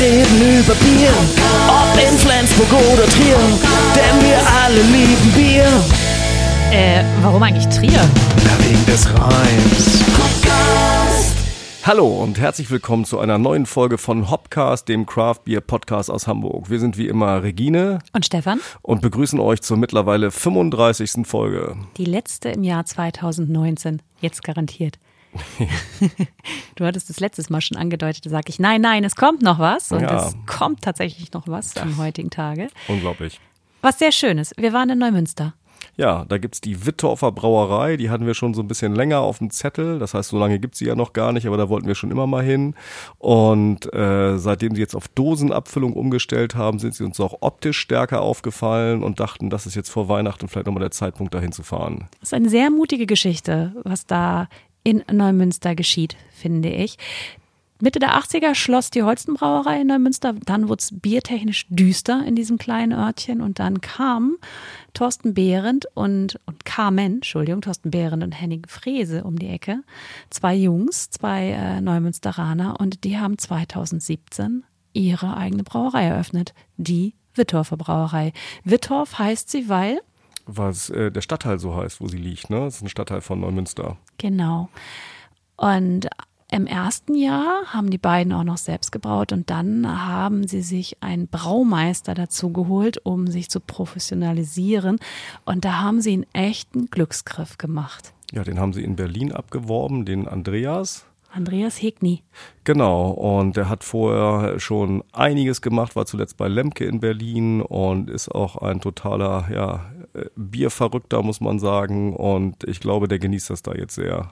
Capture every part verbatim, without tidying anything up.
reden über Bier, ob in Flensburg oder Trier, denn wir alle lieben Bier. Äh, warum eigentlich Trier? Ja, wegen des Reims. Hopcast. Hallo und herzlich willkommen zu einer neuen Folge von Hopcast, dem Craft Beer Podcast aus Hamburg. Wir sind wie immer Regine und Stefan und begrüßen euch zur mittlerweile fünfunddreißigsten Folge. Die letzte im Jahr zweitausendneunzehn, jetzt garantiert. Du hattest das letztes Mal schon angedeutet, da sage ich, nein, nein, es kommt noch was. Und ja. Es kommt tatsächlich noch was am heutigen Tage. Unglaublich. Was sehr schön ist, wir waren in Neumünster. Ja, da gibt's die Wittorfer Brauerei, die hatten wir schon so ein bisschen länger auf dem Zettel. Das heißt, so lange gibt's sie ja noch gar nicht, aber da wollten wir schon immer mal hin. Und äh, seitdem sie jetzt auf Dosenabfüllung umgestellt haben, sind sie uns auch optisch stärker aufgefallen und dachten, das ist jetzt vor Weihnachten vielleicht nochmal der Zeitpunkt, dahin zu fahren. Das ist eine sehr mutige Geschichte, was da in Neumünster geschieht, finde ich. Mitte der achtziger schloss die Holstenbrauerei in Neumünster, dann wurde es biertechnisch düster in diesem kleinen Örtchen und dann kam Thorsten Behrendt und, und Carmen, Entschuldigung, Thorsten Behrendt und Henning Frese um die Ecke, zwei Jungs, zwei äh, Neumünsteraner und die haben zweitausendsiebzehn ihre eigene Brauerei eröffnet, die Wittorfer Brauerei. Wittorf heißt sie, weil was äh, der Stadtteil so heißt, wo sie liegt, ne? Das ist ein Stadtteil von Neumünster. Genau. Und im ersten Jahr haben die beiden auch noch selbst gebraut und dann haben sie sich einen Braumeister dazu geholt, um sich zu professionalisieren. Und da haben sie einen echten Glücksgriff gemacht. Ja, den haben sie in Berlin abgeworben, den Andreas. Andreas Hegni. Genau, und der hat vorher schon einiges gemacht, war zuletzt bei Lemke in Berlin und ist auch ein totaler ja, Bierverrückter, muss man sagen. Und ich glaube, der genießt das da jetzt sehr.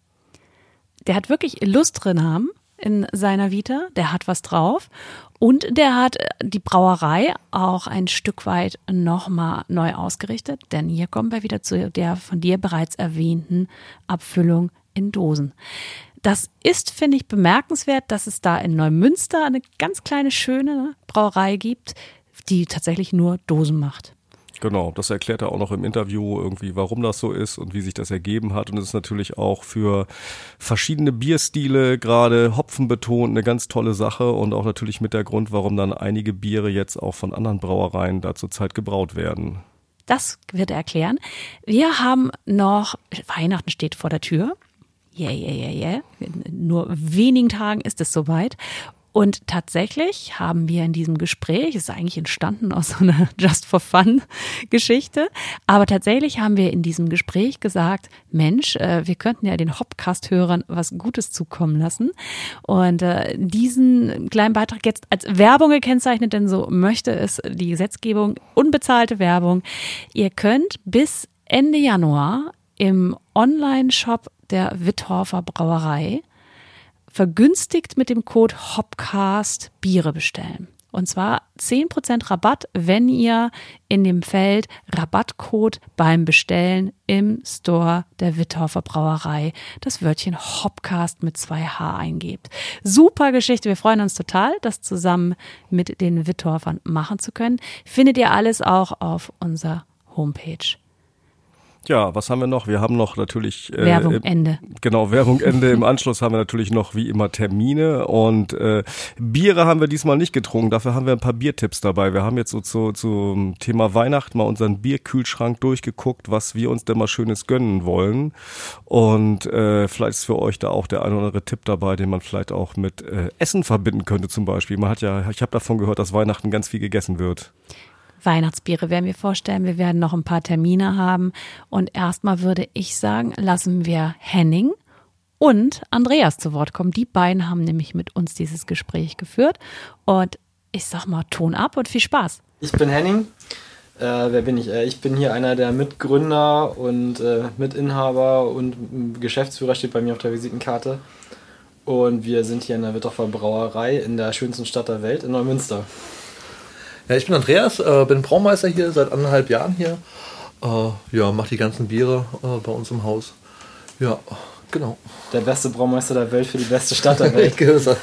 Der hat wirklich illustre Namen in seiner Vita, der hat was drauf und der hat die Brauerei auch ein Stück weit nochmal neu ausgerichtet, denn hier kommen wir wieder zu der von dir bereits erwähnten Abfüllung in Dosen. Das ist, finde ich, bemerkenswert, dass es da in Neumünster eine ganz kleine, schöne Brauerei gibt, die tatsächlich nur Dosen macht. Genau, das erklärt er auch noch im Interview irgendwie, warum das so ist und wie sich das ergeben hat. Und es ist natürlich auch für verschiedene Bierstile, gerade hopfenbetont, eine ganz tolle Sache und auch natürlich mit der Grund, warum dann einige Biere jetzt auch von anderen Brauereien da zurzeit gebraut werden. Das wird er erklären. Wir haben noch, Weihnachten steht vor der Tür. Yeah, yeah, yeah, yeah. In nur wenigen Tagen ist es soweit. Und tatsächlich haben wir in diesem Gespräch, es ist eigentlich entstanden aus so einer Just-for-Fun-Geschichte, aber tatsächlich haben wir in diesem Gespräch gesagt, Mensch, äh, wir könnten ja den Hopcast-Hörern was Gutes zukommen lassen und äh, diesen kleinen Beitrag jetzt als Werbung gekennzeichnet, denn so möchte es die Gesetzgebung, unbezahlte Werbung. Ihr könnt bis Ende Januar im Online-Shop der Wittorfer Brauerei vergünstigt mit dem Code Hopcast Biere bestellen. Und zwar zehn Prozent Rabatt, wenn ihr in dem Feld Rabattcode beim Bestellen im Store der Wittorfer Brauerei das Wörtchen Hopcast mit zwei H eingebt. Super Geschichte, wir freuen uns total, das zusammen mit den Wittorfern machen zu können. Findet ihr alles auch auf unserer Homepage. Ja, was haben wir noch? Wir haben noch natürlich äh, Werbung Ende. Genau, Werbung Ende. Im Anschluss haben wir natürlich noch wie immer Termine und äh, Biere haben wir diesmal nicht getrunken. Dafür haben wir ein paar Biertipps dabei. Wir haben jetzt so zu, zum Thema Weihnachten mal unseren Bierkühlschrank durchgeguckt, was wir uns denn mal Schönes gönnen wollen. Und äh, vielleicht ist für euch da auch der ein oder andere Tipp dabei, den man vielleicht auch mit äh, Essen verbinden könnte zum Beispiel. Man hat ja, ich habe davon gehört, dass Weihnachten ganz viel gegessen wird. Weihnachtsbiere werden wir vorstellen. Wir werden noch ein paar Termine haben. Und erstmal würde ich sagen, lassen wir Henning und Andreas zu Wort kommen. Die beiden haben nämlich mit uns dieses Gespräch geführt. Und ich sag mal, Ton ab und viel Spaß. Ich bin Henning. Äh, wer bin ich? Äh, ich bin hier einer der Mitgründer und äh, Mitinhaber und Geschäftsführer, steht bei mir auf der Visitenkarte. Und wir sind hier in der Wittorfer Brauerei in der schönsten Stadt der Welt, in Neumünster. Ja, ich bin Andreas, äh, bin Braumeister hier seit anderthalb Jahren hier. Äh, ja, mache die ganzen Biere äh, bei uns im Haus. Ja, genau. Der beste Braumeister der Welt für die beste Stadt der Welt.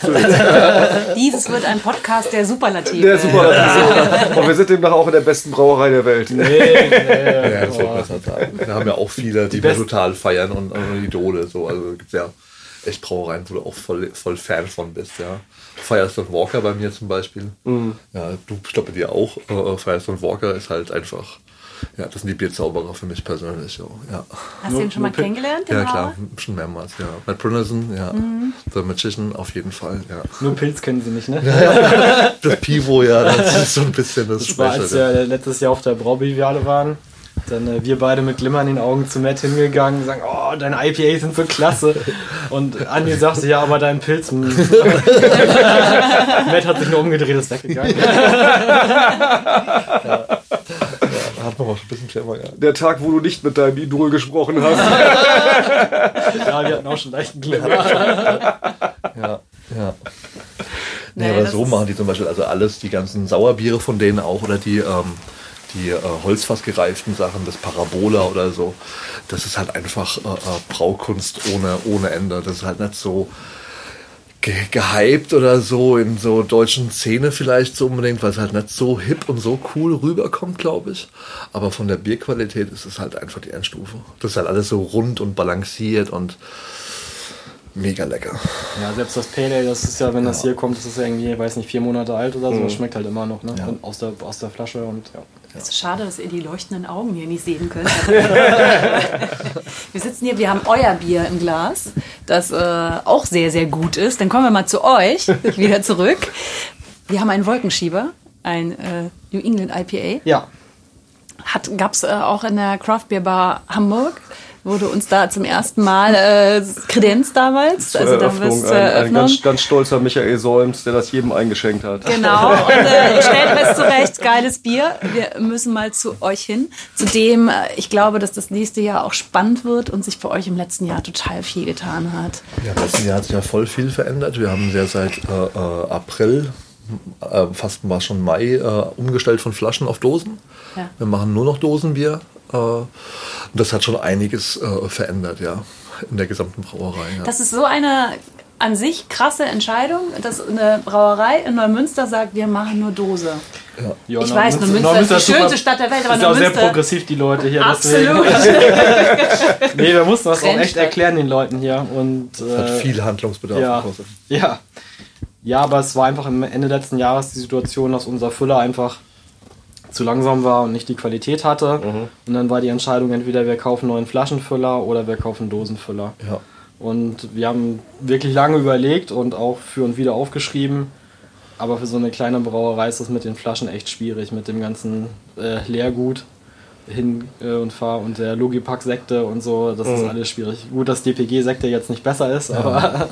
Dieses wird ein Podcast der Superlative. Der Superlative. Und wir sind demnach auch in der besten Brauerei der Welt. Nee, nee. Ja, das wird besser sagen. Wir haben ja auch viele, die, die wir total feiern und, und Idole. So. Also gibt's ja echt Brauereien, wo du auch voll, voll Fan von bist, ja. Firestone Walker bei mir zum Beispiel. Mhm. Ja, du, ich glaube bei dir auch. Äh, Firestone Walker ist halt einfach, ja, das sind die Bierzauberer für mich persönlich. So, ja. Hast du ihn schon mal kennengelernt? Ja, klar, schon mehrmals, ja. Matt Brunnerson, ja. Mhm. The Magician auf jeden Fall, ja. Nur Pilz kennen sie nicht, ne? Ja, ja. Das Pivo, ja, das ist so ein bisschen das, das war, als wir ja. letztes Jahr auf der Braubiviale waren. Dann äh, wir beide mit Glimmer in den Augen zu Matt hingegangen und sagen, oh, deine I P As sind so klasse. Und Andi sagte, ja, aber dein Pilz. Matt hat sich nur umgedreht, ist weggegangen. ja. Ja, hat man auch schon ein bisschen clever, ja. Der Tag, wo du nicht mit deinem Idol gesprochen hast. Ja, wir hatten auch schon leichten Glimmer. Ja, ja. Nee, nee, aber so machen die zum Beispiel also alles, die ganzen Sauerbiere von denen auch oder die ähm, die äh, holzfassgereiften Sachen, das Parabola oder so, das ist halt einfach äh, äh, Braukunst ohne, ohne Ende. Das ist halt nicht so ge- gehypt oder so in so deutschen Szene vielleicht so unbedingt, weil es halt nicht so hip und so cool rüberkommt, glaube ich. Aber von der Bierqualität ist es halt einfach die Endstufe. Das ist halt alles so rund und balanciert und mega lecker. Ja, selbst das Pale Ale, das ist ja, wenn ja. das hier kommt, das ist ja irgendwie, weiß nicht, vier Monate alt oder so, mhm. schmeckt halt immer noch, ne? Ja. Aus der, aus der Flasche und ja. Es ist schade, dass ihr die leuchtenden Augen hier nicht sehen könnt. Wir sitzen hier, wir haben euer Bier im Glas, das äh, auch sehr, sehr gut ist. Dann kommen wir mal zu euch, wieder zurück. Wir haben einen Wolkenschieber, ein äh, New England I P A. Ja. Gab es äh, auch in der Craft Beer Bar Hamburg. Wurde uns da zum ersten Mal äh, kredenzt damals. Zur also Eröffnung, da ein, ein ganz, ganz stolzer Michael Solms, der das jedem eingeschenkt hat. Genau, und äh, stellt fest zurecht, geiles Bier. Wir müssen mal zu euch hin. Zudem, äh, ich glaube, dass das nächste Jahr auch spannend wird und sich für euch im letzten Jahr total viel getan hat. Ja, im letzten Jahr hat sich ja voll viel verändert. Wir haben ja seit äh, äh, April, äh, fast war schon Mai, äh, umgestellt von Flaschen auf Dosen. Ja. Wir machen nur noch Dosenbier. Und das hat schon einiges äh, verändert, ja, in der gesamten Brauerei. Ja. Das ist so eine an sich krasse Entscheidung, dass eine Brauerei in Neumünster sagt, wir machen nur Dose. Ja. Ja, ich weiß, Neumünster, Neumünster ist die schönste Stadt der Welt, aber ist Neumünster auch sehr progressiv, die Leute hier. Absolut. Nee, wir mussten das auch echt erklären den Leuten hier. Und, äh, hat viel Handlungsbedarf ja, gekostet. Ja. Ja, aber es war einfach am Ende letzten Jahres die Situation, dass unser Füller einfach zu langsam war und nicht die Qualität hatte. Mhm. Und dann war die Entscheidung, entweder wir kaufen einen neuen Flaschenfüller oder wir kaufen Dosenfüller. Ja. Und wir haben wirklich lange überlegt und auch für und wieder aufgeschrieben. Aber für so eine kleine Brauerei ist das mit den Flaschen echt schwierig, mit dem ganzen äh, Leergut hin äh, und fahr und der Logipack-Sekte und so. Das mhm. ist alles schwierig. Gut, dass D P G-Sekte jetzt nicht besser ist, ja. aber...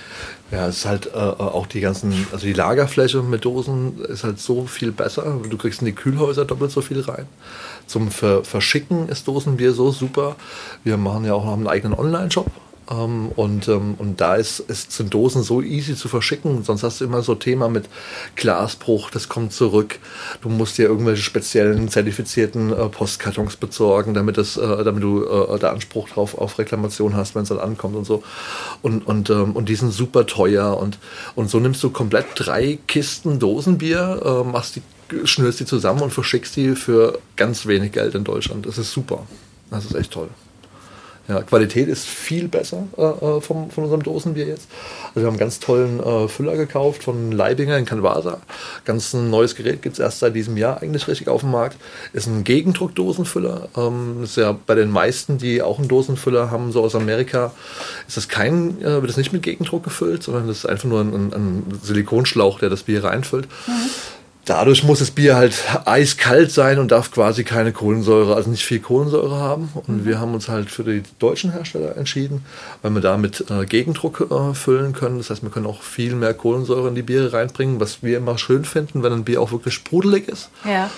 Ja, es ist halt äh, auch die ganzen, also die Lagerfläche mit Dosen ist halt so viel besser. Du kriegst in die Kühlhäuser doppelt so viel rein. Zum Ver- Verschicken ist Dosenbier so super. Wir machen ja auch noch einen eigenen Online-Shop. Ähm, und, ähm, und da ist, ist, sind Dosen so easy zu verschicken. Sonst hast du immer so Thema mit Glasbruch, das kommt zurück. Du musst dir irgendwelche speziellen zertifizierten äh, Postkartons besorgen, damit, das, äh, damit du äh, da Anspruch drauf auf Reklamation hast, wenn es dann ankommt und so. Und, und, ähm, und die sind super teuer. Und, und so nimmst du komplett drei Kisten Dosenbier, äh, machst die, schnürst die zusammen und verschickst die für ganz wenig Geld in Deutschland. Das ist super. Das ist echt toll. Ja, Qualität ist viel besser äh, vom, von unserem Dosenbier jetzt. Also wir haben einen ganz tollen äh, Füller gekauft von Leibinger in Canvasa. Ganz ein neues Gerät, gibt es erst seit diesem Jahr eigentlich richtig auf dem Markt. Ist ein Gegendruckdosenfüller. Ähm, ist ja bei den meisten, die auch einen Dosenfüller haben, so aus Amerika, ist das kein, äh, wird das nicht mit Gegendruck gefüllt, sondern das ist einfach nur ein, ein, ein Silikonschlauch, der das Bier reinfüllt. Mhm. Dadurch muss das Bier halt eiskalt sein und darf quasi keine Kohlensäure, also nicht viel Kohlensäure haben. Und mhm. wir haben uns halt für die deutschen Hersteller entschieden, weil wir da mit äh, Gegendruck äh, füllen können. Das heißt, wir können auch viel mehr Kohlensäure in die Biere reinbringen, was wir immer schön finden, wenn ein Bier auch wirklich sprudelig ist. Ja.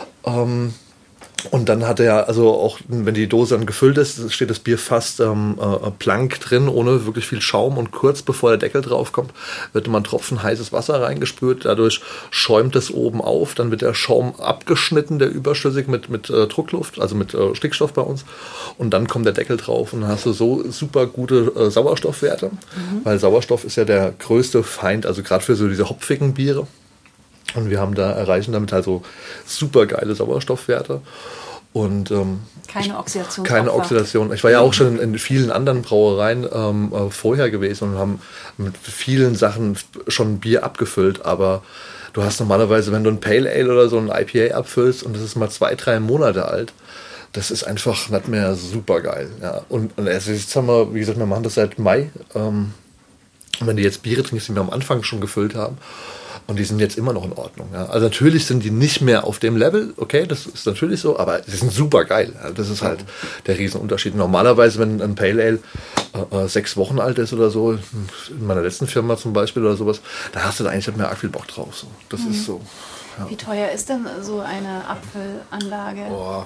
Ähm, Und dann hat er, also auch wenn die Dose dann gefüllt ist, steht das Bier fast ähm, äh, blank drin, ohne wirklich viel Schaum. Und kurz bevor der Deckel drauf kommt, wird immer ein Tropfen heißes Wasser reingespült. Dadurch schäumt es oben auf. Dann wird der Schaum abgeschnitten, der überschüssig mit, mit äh, Druckluft, also mit äh, Stickstoff bei uns. Und dann kommt der Deckel drauf und dann hast du so super gute äh, Sauerstoffwerte. Mhm. Weil Sauerstoff ist ja der größte Feind, also gerade für so diese hopfigen Biere. Und wir haben da erreichen damit halt so super geile Sauerstoffwerte. Und ähm, keine Oxidation. Keine Oxidation. Ich war ja auch schon in vielen anderen Brauereien ähm, äh, vorher gewesen und haben mit vielen Sachen schon Bier abgefüllt, aber du hast normalerweise, wenn du ein Pale Ale oder so ein I P A abfüllst und das ist mal zwei, drei Monate alt, das ist einfach nicht mehr super geil. Ja. Und, und also jetzt haben wir, wie gesagt, wir machen das seit Mai. Ähm, und wenn du jetzt Biere trinkst, die wir am Anfang schon gefüllt haben, und die sind jetzt immer noch in Ordnung. Ja. Also natürlich sind die nicht mehr auf dem Level, okay, das ist natürlich so, aber die sind super geil. Ja. Das ist halt der Riesenunterschied. Normalerweise, wenn ein Pale Ale äh, sechs Wochen alt ist oder so, in meiner letzten Firma zum Beispiel oder sowas, da hast du da eigentlich nicht mehr arg viel Bock drauf. So. Das mhm. ist so. Ja. Wie teuer ist denn so eine Abfüllanlage? Boah.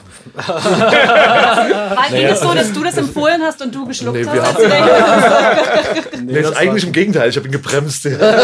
War naja. es so, dass du das empfohlen hast und du geschluckt nee, hast? Haben nee, nee, das ist eigentlich im Gegenteil, ich habe ihn gebremst.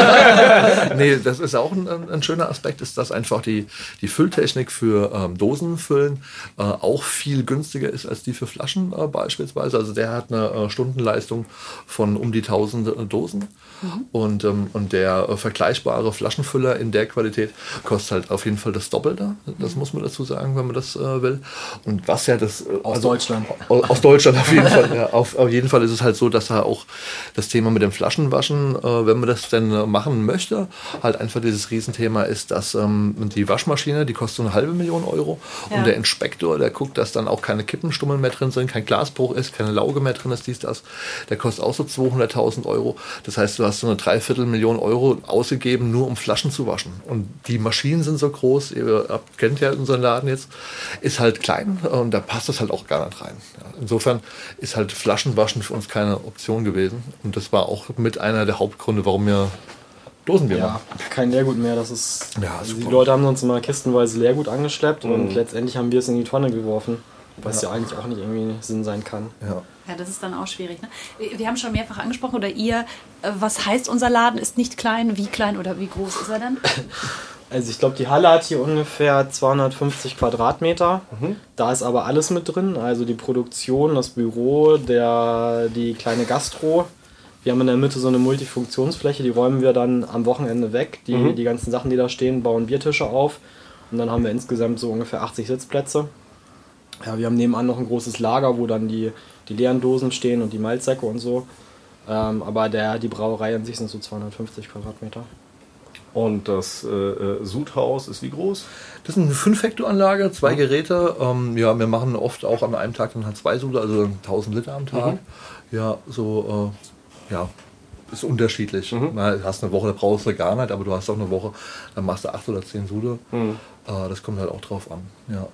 Nee, das ist auch ein, ein schöner Aspekt, ist, dass einfach die, die Fülltechnik für ähm, Dosenfüllen äh, auch viel günstiger ist als die für Flaschen äh, beispielsweise. Also der hat eine äh, Stundenleistung von um die tausend äh, Dosen. Mhm. Und, ähm, und der äh, vergleichbare Flaschenfüller in der Qualität kostet halt auf jeden Fall das Doppelte. Das mhm. muss man dazu sagen, wenn man das äh, will. Und was ja das... Äh, aus also, Deutschland. Aus Deutschland auf jeden Fall. Ja, auf, auf jeden Fall ist es halt so, dass da auch das Thema mit dem Flaschenwaschen, äh, wenn man das denn äh, machen möchte, halt einfach dieses Riesenthema ist, dass ähm, die Waschmaschine, die kostet so eine halbe Million Euro. Ja. Und der Inspektor, der guckt, dass dann auch keine Kippenstummeln mehr drin sind, kein Glasbruch ist, keine Lauge mehr drin ist, dies, das. Der kostet auch so zweihunderttausend Euro. Das heißt, du hast so eine Dreiviertelmillion Euro ausgegeben, nur um Flaschen zu waschen. Und die Maschinen sind so groß, ihr habt, kennt ja unseren Laden jetzt, ist halt klein und da passt das halt auch gar nicht rein. Ja, insofern ist halt Flaschenwaschen für uns keine Option gewesen. Und das war auch mit einer der Hauptgründe, warum wir Dosenbier ja, machen. Kein Leergut mehr. Das ist, ja, also die Leute haben uns immer kistenweise Leergut angeschleppt mhm. und letztendlich haben wir es in die Tonne geworfen. Was ja. ja eigentlich auch nicht irgendwie Sinn sein kann. Ja. Ja, das ist dann auch schwierig. Ne? Wir haben schon mehrfach angesprochen, oder ihr, was heißt, unser Laden ist nicht klein? Wie klein oder wie groß ist er denn? Also ich glaube, die Halle hat hier ungefähr zweihundertfünfzig Quadratmeter. Mhm. Da ist aber alles mit drin. Also die Produktion, das Büro, der, die kleine Gastro. Wir haben in der Mitte so eine Multifunktionsfläche, die räumen wir dann am Wochenende weg. Die, mhm. die ganzen Sachen, die da stehen, bauen Biertische auf. Und dann haben wir insgesamt so ungefähr achtzig Sitzplätze. Ja, wir haben nebenan noch ein großes Lager, wo dann die, die leeren Dosen stehen und die Malzsäcke und so. Ähm, aber der, die Brauerei an sich sind so zweihundertfünfzig Quadratmeter. Und das äh, Sudhaus ist wie groß? Das ist eine fünf Hektar Anlage, zwei ja. Geräte. Ähm, ja, wir machen oft auch an einem Tag dann halt zwei Sude, also tausend Liter am Tag. Mhm. Ja, so, äh, ja, ist unterschiedlich. Mhm. Du hast eine Woche, da brauchst du gar nicht, aber du hast auch eine Woche, dann machst du acht oder zehn Sude. Mhm. Äh, das kommt halt auch drauf an, ja.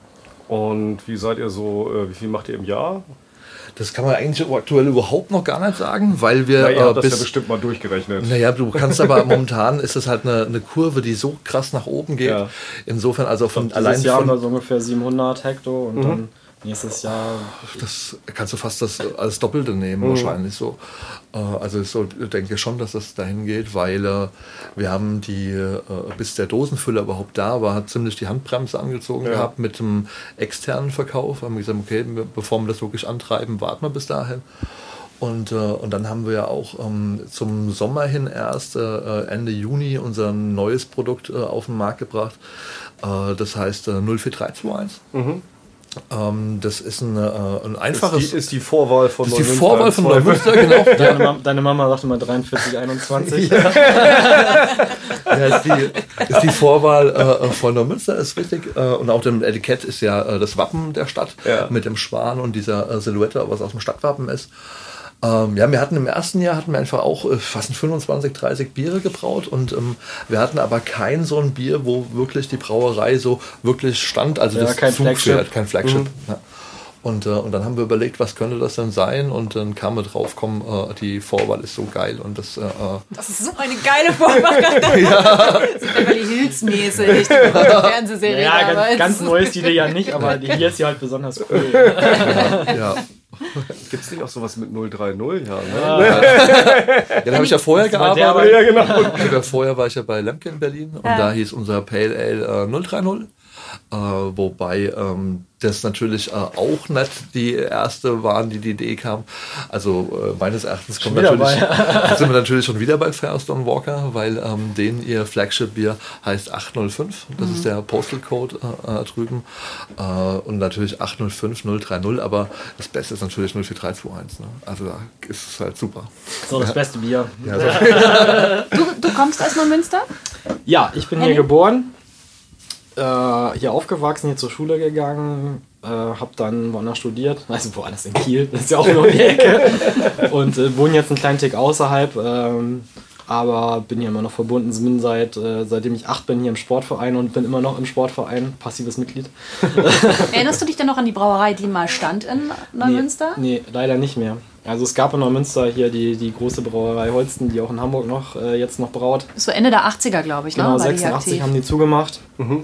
Und wie seid ihr so, äh, wie viel macht ihr im Jahr? Das kann man eigentlich aktuell überhaupt noch gar nicht sagen, weil wir... Na, ihr habt äh, das ja bestimmt mal durchgerechnet. Naja, du kannst aber momentan ist es halt eine, eine Kurve, die so krass nach oben geht. Ja. Insofern, also von allein... Dieses Jahr von, haben wir so ungefähr siebenhundert Hektar und mhm. dann nächstes Jahr... Das kannst du fast das als Doppelte nehmen, mhm. wahrscheinlich so. Also so denke ich schon, dass das dahin geht, weil äh, wir haben die, äh, bis der Dosenfüller überhaupt da war, hat ziemlich die Handbremse angezogen ja. gehabt mit dem externen Verkauf. Haben wir gesagt, okay, bevor wir das wirklich antreiben, warten wir bis dahin. Und, äh, und dann haben wir ja auch ähm, zum Sommer hin erst äh, Ende Juni unser neues Produkt äh, auf den Markt gebracht. Äh, das heißt äh, null vier drei zwei eins. Mhm. Ähm, das ist ein, äh, ein einfaches... Ist die, ist die Vorwahl von Neumünster. Die Vorwahl von Neumünster, genau. Deine, Mama, deine Mama sagte mal dreiundvierzig einundzwanzig. Ja, ja ist, die, ist die Vorwahl äh, von Neumünster, ist richtig. Äh, und auch dem Etikett ist ja äh, das Wappen der Stadt ja. mit dem Schwan und dieser äh, Silhouette, was aus dem Stadtwappen ist. Ähm, ja, wir hatten im ersten Jahr hatten wir einfach auch äh, fast fünfundzwanzig, dreißig Biere gebraut und ähm, wir hatten aber kein so ein Bier, wo wirklich die Brauerei so wirklich stand, also ja, das kein Flagship. kein Flagship. Mhm. Ja. Und, äh, und dann haben wir überlegt, was könnte das denn sein und dann kamen wir drauf, komm, äh, die Vorwahl ist so geil und das... Äh, das ist so eine geile Vorwahl. Ja. Das ist Beverly Hills-mäßig, die Fernsehserie. Ja, ganz, ganz neu ist die ja nicht, aber die hier ist ja halt besonders cool. Ja, ja. Gibt es nicht auch sowas mit null drei null? Ja, ne? Ah. Ja, dann habe ich ja vorher gearbeitet. Ja, genau. Ja, vorher war ich ja bei Lemke in Berlin und ja. da hieß unser Pale Ale äh, null drei null. Äh, wobei ähm, das natürlich äh, auch nicht die erste waren, die die Idee kam. Also äh, meines Erachtens kommt natürlich, sind wir natürlich schon wieder bei Firestone Walker, weil ähm, denen ihr Flagship-Bier heißt acht null fünf. Das mhm. ist der Postal Code äh, drüben. Äh, und natürlich acht null fünf null drei null, aber das Beste ist natürlich null vier drei zwei eins. Ne? Also da ist es halt super. So, das ja. beste Bier. Ja, so. du, du kommst aus Neumünster? Ja, ich bin Henning? hier geboren. Hier aufgewachsen, hier zur Schule gegangen, äh, habe dann woanders studiert, also woanders in Kiel, das ist ja auch nur um die Ecke, und äh, wohne jetzt einen kleinen Tick außerhalb, ähm, aber bin hier immer noch verbunden, bin seit, äh, seitdem ich acht bin hier im Sportverein und bin immer noch im Sportverein, passives Mitglied. Erinnerst du dich denn noch an die Brauerei, die mal stand in Neumünster? Nee, nee, leider nicht mehr. Also es gab in Neumünster hier die, die große Brauerei Holsten, die auch in Hamburg noch äh, jetzt noch braut. So Ende der achtziger, glaube ich, genau, ne? sechsundachtzig haben die zugemacht. Mhm.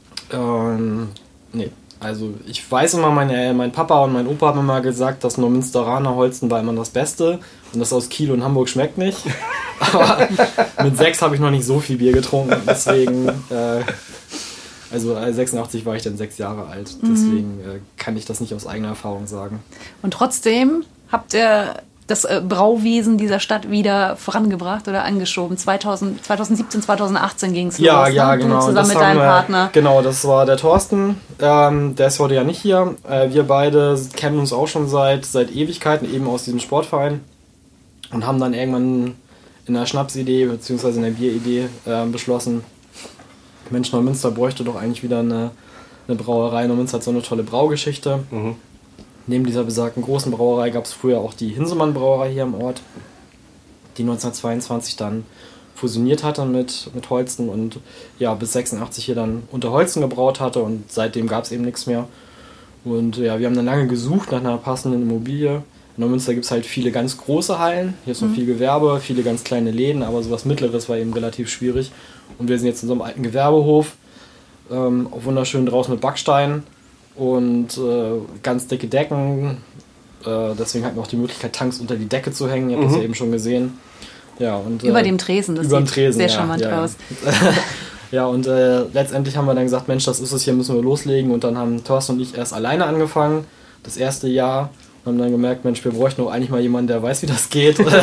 Ähm, nee, also ich weiß immer, meine, mein Papa und mein Opa haben immer gesagt, das Neumünsteraner Holsten war immer das Beste und das aus Kiel und Hamburg schmeckt nicht. Aber mit sechs habe ich noch nicht so viel Bier getrunken, deswegen, äh, also sechsundachtzig war ich dann sechs Jahre alt, deswegen äh, kann ich das nicht aus eigener Erfahrung sagen. Und trotzdem habt ihr das äh, Brauwesen dieser Stadt wieder vorangebracht oder angeschoben. zweitausend, zweitausendsiebzehn, zweitausendachtzehn ging es los. Ja, ja, ne? genau. Du zusammen das mit deinem wir, Partner. Genau, das war der Thorsten. Ähm, der ist heute ja nicht hier. Äh, wir beide kennen uns auch schon seit, seit Ewigkeiten, eben aus diesem Sportverein. Und haben dann irgendwann in der Schnapsidee bzw. in der Bieridee äh, beschlossen, Mensch, Neumünster bräuchte doch eigentlich wieder eine, eine Brauerei. Neumünster hat so eine tolle Braugeschichte. Mhm. Neben dieser besagten großen Brauerei gab es früher auch die Hinsemann-Brauerei hier im Ort, die neunzehnhundertzweiundzwanzig dann fusioniert hatte mit, mit Holsten und ja, bis sechsundachtzig hier dann unter Holsten gebraut hatte und seitdem gab es eben nichts mehr. Und ja, wir haben dann lange gesucht nach einer passenden Immobilie. In Neumünster gibt es halt viele ganz große Hallen, hier ist noch mhm. viel Gewerbe, viele ganz kleine Läden, aber sowas Mittleres war eben relativ schwierig. Und wir sind jetzt in so einem alten Gewerbehof, ähm, auch wunderschön draußen mit Backsteinen. Und äh, ganz dicke Decken, äh, deswegen hatten wir auch die Möglichkeit, Tanks unter die Decke zu hängen, ihr habt mhm. das ja eben schon gesehen. Ja, und, über äh, dem Tresen, das über sieht Tresen, sehr ja, charmant ja, aus. Ja, ja und äh, letztendlich haben wir dann gesagt, Mensch, das ist es, hier müssen wir loslegen. Und dann haben Thorsten und ich erst alleine angefangen, das erste Jahr. Und haben dann gemerkt, Mensch, wir bräuchten auch eigentlich mal jemanden, der weiß, wie das geht. Und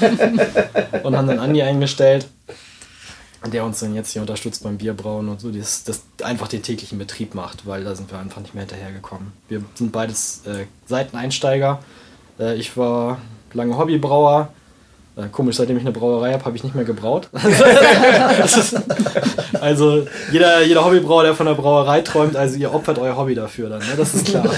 haben dann Andi eingestellt, der uns dann jetzt hier unterstützt beim Bierbrauen und so, das, das einfach den täglichen Betrieb macht, weil da sind wir einfach nicht mehr hinterhergekommen. Wir sind beides äh, Seiteneinsteiger. Äh, ich war lange Hobbybrauer. Äh, komisch, seitdem ich eine Brauerei habe, habe ich nicht mehr gebraut. ist, also jeder, jeder Hobbybrauer, der von der Brauerei träumt, also ihr opfert euer Hobby dafür dann, ne? Das ist klar.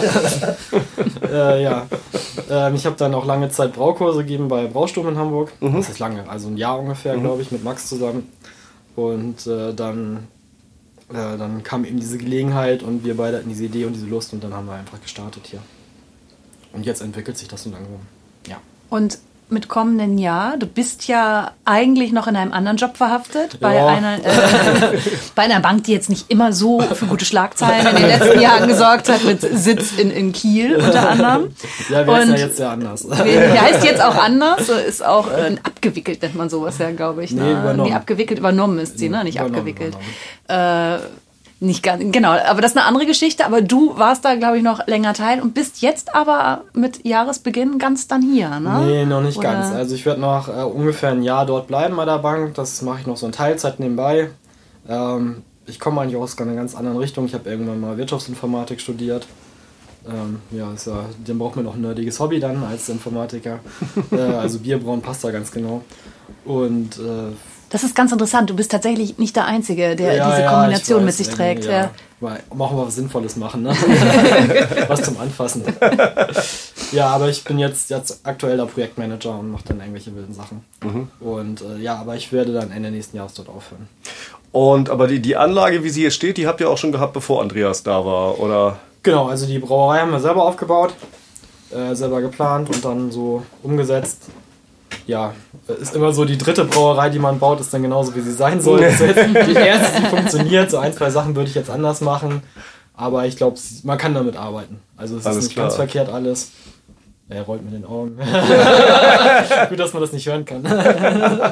äh, ja. äh, ich habe dann auch lange Zeit Braukurse gegeben bei Brausturm in Hamburg. Mhm. Das ist lange, also ein Jahr ungefähr, mhm. glaube ich, mit Max zusammen. Und äh, dann, äh, dann kam eben diese Gelegenheit und wir beide hatten diese Idee und diese Lust und dann haben wir einfach gestartet hier. Und jetzt entwickelt sich das so langsam. Ja. Und mit kommenden Jahr, du bist ja eigentlich noch in einem anderen Job verhaftet, bei, ja. einer, äh, bei einer Bank, die jetzt nicht immer so für gute Schlagzeilen in den letzten Jahren gesorgt hat, mit Sitz in, in Kiel unter anderem. Ja, wir heißen ja jetzt ja anders. Der heißt jetzt auch anders, ist auch äh, abgewickelt, nennt man sowas ja, glaube ich. Ne? Nee, übernommen. Nee, abgewickelt, übernommen ist sie, ne? Nicht übernommen, abgewickelt. Äh, Nicht ganz, genau, aber das ist eine andere Geschichte, aber du warst da, glaube ich, noch länger Teil und bist jetzt aber mit Jahresbeginn ganz dann hier, ne? Nee, noch nicht Oder? ganz. Also ich werde noch äh, ungefähr ein Jahr dort bleiben bei der Bank, das mache ich noch so in Teilzeit nebenbei. Ähm, ich komme eigentlich aus einer ganz anderen Richtung, ich habe irgendwann mal Wirtschaftsinformatik studiert. Ähm, ja, ist ja, dann braucht man noch ein nerdiges Hobby dann als Informatiker. äh, also Bierbrauen passt da ganz genau. Und äh, das ist ganz interessant. Du bist tatsächlich nicht der Einzige, der ja, diese ja, Kombination weiß, mit sich trägt. Ja. Ja. Mal, machen wir was Sinnvolles machen, ne? Was zum Anfassen. Ja, aber ich bin jetzt, jetzt aktuell der Projektmanager und mache dann irgendwelche wilden Sachen. Mhm. Und äh, ja, aber ich werde dann Ende nächsten Jahres dort aufhören. Und aber die, die Anlage, wie sie hier steht, die habt ihr auch schon gehabt, bevor Andreas da war, oder? Genau, also die Brauerei haben wir selber aufgebaut, äh, selber geplant und dann so umgesetzt. Ja, ist immer so, die dritte Brauerei, die man baut, ist dann genauso, wie sie sein soll. Das ist jetzt die erste, die funktioniert. So ein, zwei Sachen würde ich jetzt anders machen. Aber ich glaube, man kann damit arbeiten. Also es alles ist nicht klar. Ganz verkehrt alles. Er rollt mit den Augen. Gut, dass man das nicht hören kann.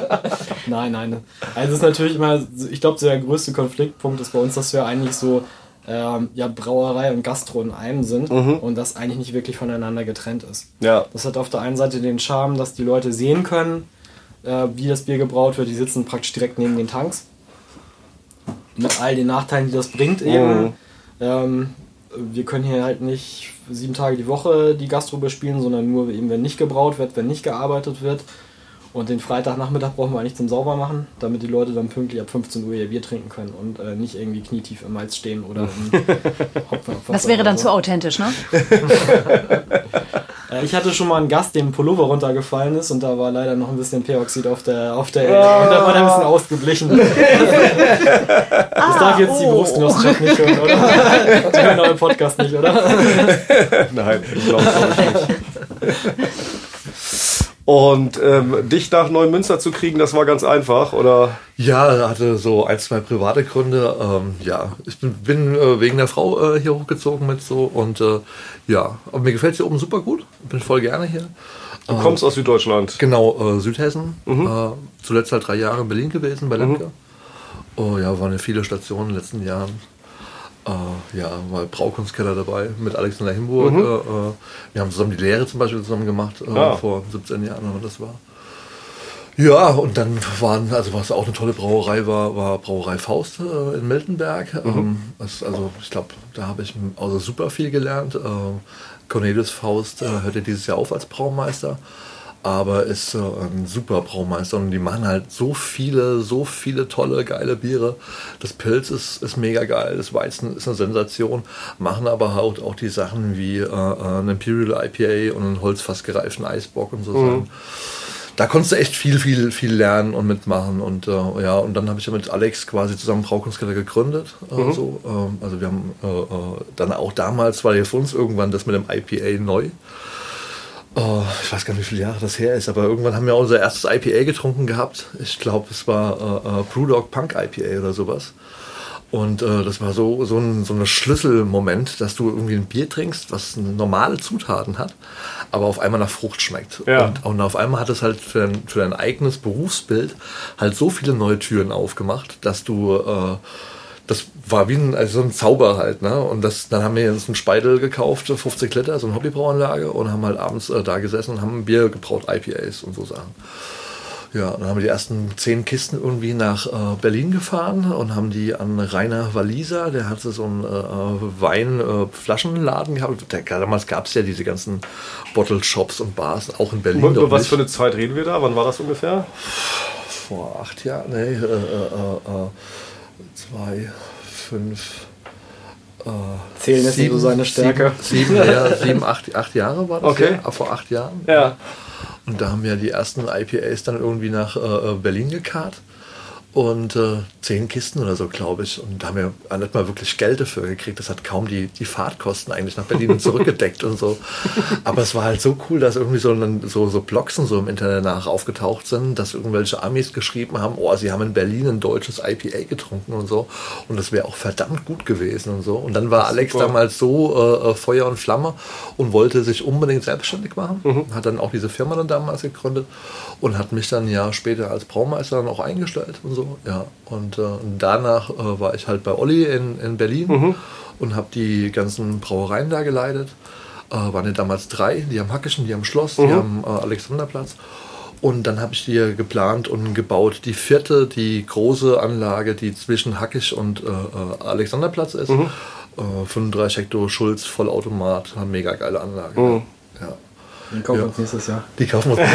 Nein, nein. Also es ist natürlich immer, ich glaube, der größte Konfliktpunkt ist bei uns, dass wir eigentlich so ähm, ja Brauerei und Gastro in einem sind Mhm. und das eigentlich nicht wirklich voneinander getrennt ist. Ja. Das hat auf der einen Seite den Charme, dass die Leute sehen können, äh, wie das Bier gebraut wird. Die sitzen praktisch direkt neben den Tanks. Mit all den Nachteilen, die das bringt eben. Mhm. Ähm, wir können hier halt nicht sieben Tage die Woche die Gastro bespielen, sondern nur eben, wenn nicht gebraut wird, wenn nicht gearbeitet wird. Und den Freitagnachmittag brauchen wir eigentlich zum Saubermachen, damit die Leute dann pünktlich ab fünfzehn Uhr ihr Bier trinken können und äh, nicht irgendwie knietief im Malz stehen oder im Hopfen. Das wäre dann zu authentisch, ne? äh, ich hatte schon mal einen Gast, dem ein Pullover runtergefallen ist und da war leider noch ein bisschen Peroxid auf der auf der Ecke und da war der ein bisschen ausgeblichen. Das darf jetzt die Berufsgenossenschaft nicht hören, oder? Die hören auch im Podcast nicht, oder? Nein, ich glaube nicht. Und ähm, dich nach Neumünster zu kriegen, das war ganz einfach, oder? Ja, hatte so ein, zwei private Gründe. Ähm, ja, ich bin, bin äh, wegen der Frau äh, hier hochgezogen mit so und äh, ja, aber mir gefällt es hier oben super gut. Bin voll gerne hier. Du kommst aus Süddeutschland. Genau, äh, Südhessen. Mhm. Äh, zuletzt halt drei Jahre in Berlin gewesen, bei Lemke. Mhm. Oh ja, waren ja viele Stationen in den letzten Jahren. Äh, ja, war Braukunstkeller dabei mit Alexander Himburg. Mhm. Äh, äh, wir haben zusammen die Lehre zum Beispiel zusammen gemacht, äh, Ah. vor siebzehn Jahren, wenn das war. Ja, und dann waren, also was auch eine tolle Brauerei war, war Brauerei Faust äh, in Miltenberg. Mhm. Ähm, das, also ich glaube, da habe ich also super viel gelernt. Äh, Cornelius Faust äh, hört ja dieses Jahr auf als Braumeister, aber ist äh, ein super Braumeister und die machen halt so viele, so viele tolle, geile Biere. Das Pilz ist, ist mega geil, das Weizen ist eine Sensation, machen aber halt auch die Sachen wie äh, ein Imperial I P A und einen holzfassgereiften Eisbock und so Mhm. Sachen. Da konntest du echt viel, viel, viel lernen und mitmachen. Und äh, ja, und dann habe ich ja mit Alex quasi zusammen Braukunstkeller gegründet. Äh, Mhm. so. ähm, also wir haben äh, äh, dann auch damals, war ja für uns irgendwann das mit dem I P A neu. Äh, ich weiß gar nicht, wie viele Jahre das her ist, aber irgendwann haben wir unser erstes I P A getrunken gehabt. Ich glaube, es war äh, äh, Brewdog Punk I P A oder sowas. Und äh, das war so, so ein so ein Schlüsselmoment, dass du irgendwie ein Bier trinkst, was normale Zutaten hat, aber auf einmal nach Frucht schmeckt. Ja. Und, und auf einmal hat es halt für dein, für dein eigenes Berufsbild halt so viele neue Türen aufgemacht, dass du, äh, das war wie ein, also so ein Zauber halt, ne? Und das, dann haben wir uns einen Speidel gekauft, fünfzig Liter, so eine Hobbybrauanlage, und haben halt abends äh, da gesessen und haben ein Bier gebraut, I P As und so Sachen. Ja, dann haben wir die ersten zehn Kisten irgendwie nach äh, Berlin gefahren und haben die an Rainer Walliser, der hatte so einen äh, Wein-Flaschenladen äh, gehabt. Der, damals gab es ja diese ganzen Bottle-Shops und Bars, auch in Berlin. Über was nicht. für eine Zeit reden wir da? Wann war das ungefähr? Vor acht Jahren, nee, äh, äh, äh, zwei, fünf, äh, Zählen ist nicht so seine Stärke. Sieben, sieben, ja, sieben acht, acht Jahre war das, Okay. ja, vor acht Jahren. Ja. Und da haben wir die ersten I P As dann irgendwie nach äh, Berlin gekarrt. Und äh, zehn Kisten oder so, glaube ich. Und da haben wir nicht mal wirklich Geld dafür gekriegt. Das hat kaum die, die Fahrtkosten eigentlich nach Berlin zurückgedeckt und so. Aber es war halt so cool, dass irgendwie so, so, so Blogs und so im Internet nach aufgetaucht sind, dass irgendwelche Amis geschrieben haben, oh, sie haben in Berlin ein deutsches I P A getrunken und so. Und das wäre auch verdammt gut gewesen und so. Und dann war Alex Super. damals so äh, Feuer und Flamme und wollte sich unbedingt selbstständig machen. Mhm. Hat dann auch diese Firma dann damals gegründet und hat mich dann ein Jahr später als Braumeister dann auch eingestellt und so. Ja, und äh, danach äh, war ich halt bei Olli in, in Berlin Mhm. und habe die ganzen Brauereien da geleitet. Äh, waren ja damals drei, die am Hackischen, die am Schloss, die Mhm. am äh, Alexanderplatz. Und dann habe ich die geplant und gebaut. Die vierte, die große Anlage, die zwischen Hackisch und äh, äh, Alexanderplatz ist. Mhm. Äh, fünfunddreißig Hektar Schulz, Vollautomat, eine mega geile Anlage. Mhm. Ja. Den kaufen wir Ja. uns nächstes Jahr. Die kaufen wir uns.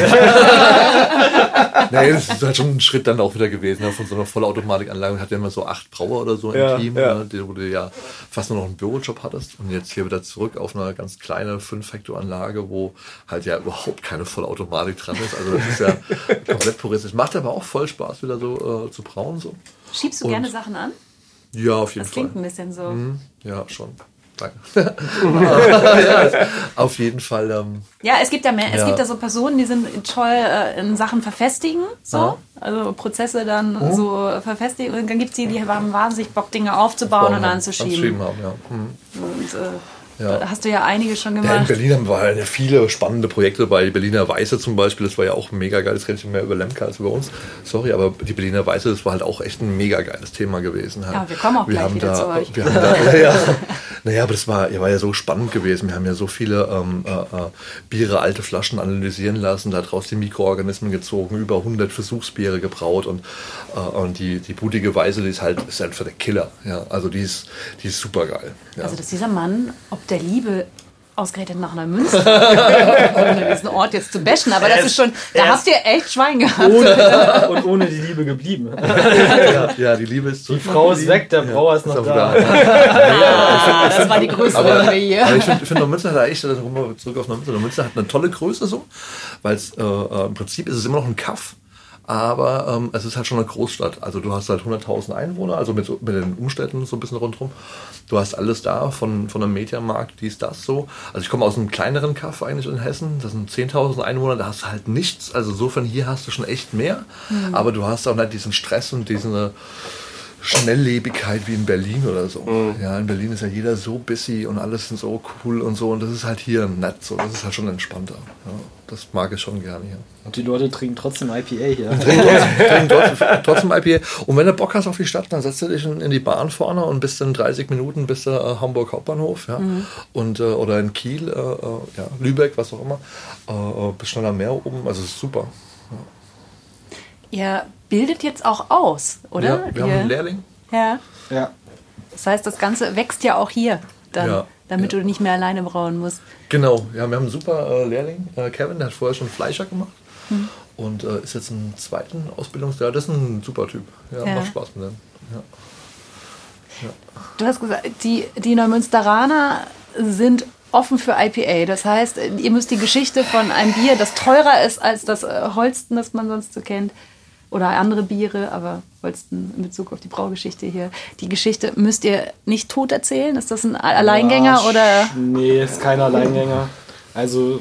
Nee, das ist halt schon ein Schritt dann auch wieder gewesen. Ja, von so einer Vollautomatikanlage hat ja immer so acht Brauer oder so Ja, im Team, ja. ne, wo du ja fast nur noch einen Bürojob hattest. Und jetzt hier wieder zurück auf eine ganz kleine fünf Hektar Anlage, wo halt ja überhaupt keine Vollautomatik dran ist. Also das ist ja komplett puristisch. Macht aber auch voll Spaß, wieder so äh, zu brauen. So. Schiebst du Und- gerne Sachen an? Ja, auf jeden Das Fall. klingt ein bisschen so. Mhm, ja, schon. Danke. Ja, auf jeden Fall. Ähm, Ja, es gibt ja mehr, es Ja. gibt ja so Personen, die sind toll äh, in Sachen verfestigen, so, Ja. also Prozesse dann so verfestigen. Und dann gibt es die, die haben wahnsinnig Bock, Dinge aufzubauen und anzuschieben. Anzuschieben haben, ja. Mhm. Und, äh, Ja. Da hast du ja einige schon gemacht. Ja, in Berlin haben wir ja viele spannende Projekte dabei. Die Berliner Weiße zum Beispiel, das war ja auch mega geil. Das kenne ich mehr über Lemke als über uns. Sorry, aber die Berliner Weiße, das war halt auch echt ein mega geiles Thema gewesen. Halt. Ja, wir kommen auch wir gleich haben wieder da, zu euch. Wir haben da, ja, ja. Naja, aber das war ja, war ja so spannend gewesen. Wir haben ja so viele ähm, äh, äh, Biere, alte Flaschen analysieren lassen, daraus die Mikroorganismen gezogen, über hundert Versuchsbiere gebraut und, äh, und die, die Blutige Weiße, die ist halt, ist halt für der Killer. Ja? Also die ist, die ist super geil. Ja. Also dass dieser Mann, ob der Liebe ausgerechnet nach Neumünster, ohne diesen Ort jetzt zu bashen, aber das ist schon, da habt ihr echt Schwein gehabt. Ohne, und ohne die Liebe geblieben. Ja, ja, die Liebe ist Die Frau ist weg, der Brauer ist noch da. Ah, das war die größte Runde hier. Aber ich finde, find, Neumünster hat echt, also kommen wir zurück auf Neumünster, Neumünster hat eine tolle Größe so, weil es äh, äh, im Prinzip ist es immer noch ein Kaff. Aber ähm, es ist halt schon eine Großstadt. Also du hast halt hunderttausend Einwohner, also mit, mit den Umständen so ein bisschen rundherum. Du hast alles da, von, von einem Mediamarkt, dies, das so. Also ich komme aus einem kleineren Kaff eigentlich in Hessen. Das sind zehntausend Einwohner, da hast du halt nichts. Also insofern hier hast du schon echt mehr. Mhm. Aber du hast auch nicht diesen Stress und diese Schnelllebigkeit wie in Berlin oder so. Mhm. Ja, in Berlin ist ja jeder so busy und alles sind so cool und so. Und das ist halt hier nett so. Das ist halt schon entspannter. Ja, das mag ich schon gerne hier. Und die Leute trinken trotzdem I P A hier. Trinken trotzdem, trinken trotzdem, trotzdem I P A. Und wenn du Bock hast auf die Stadt, dann setzt du dich in, in die Bahn vorne und bist in dreißig Minuten bis äh, Hamburg Hauptbahnhof. Ja? Mhm. Und, äh, oder in Kiel, äh, ja, Lübeck, was auch immer. Äh, bis schneller Meer oben. Also es ist super. Ja. Ihr bildet jetzt auch aus, oder? Ja, wir Ihr, haben einen Lehrling. Ja. Ja. Das heißt, das Ganze wächst ja auch hier, dann, Ja, damit ja. du nicht mehr alleine brauen musst. Genau, ja, wir haben einen super äh, Lehrling, äh, Kevin, der hat vorher schon Fleischer gemacht mhm. und äh, ist jetzt im zweiten Ausbildungsjahr. Das ist ein super Typ. Ja, Ja. macht Spaß mit dem. Ja. Ja. Du hast gesagt, die, die Neumünsteraner sind offen für I P A. Das heißt, ihr müsst die Geschichte von einem Bier, das teurer ist als das äh, Holsten, das man sonst so kennt, oder andere Biere, aber Holsten in Bezug auf die Braugeschichte hier, die Geschichte müsst ihr nicht tot erzählen? Ist das ein Alleingänger Ja, oder? Nee, ist kein Alleingänger. Also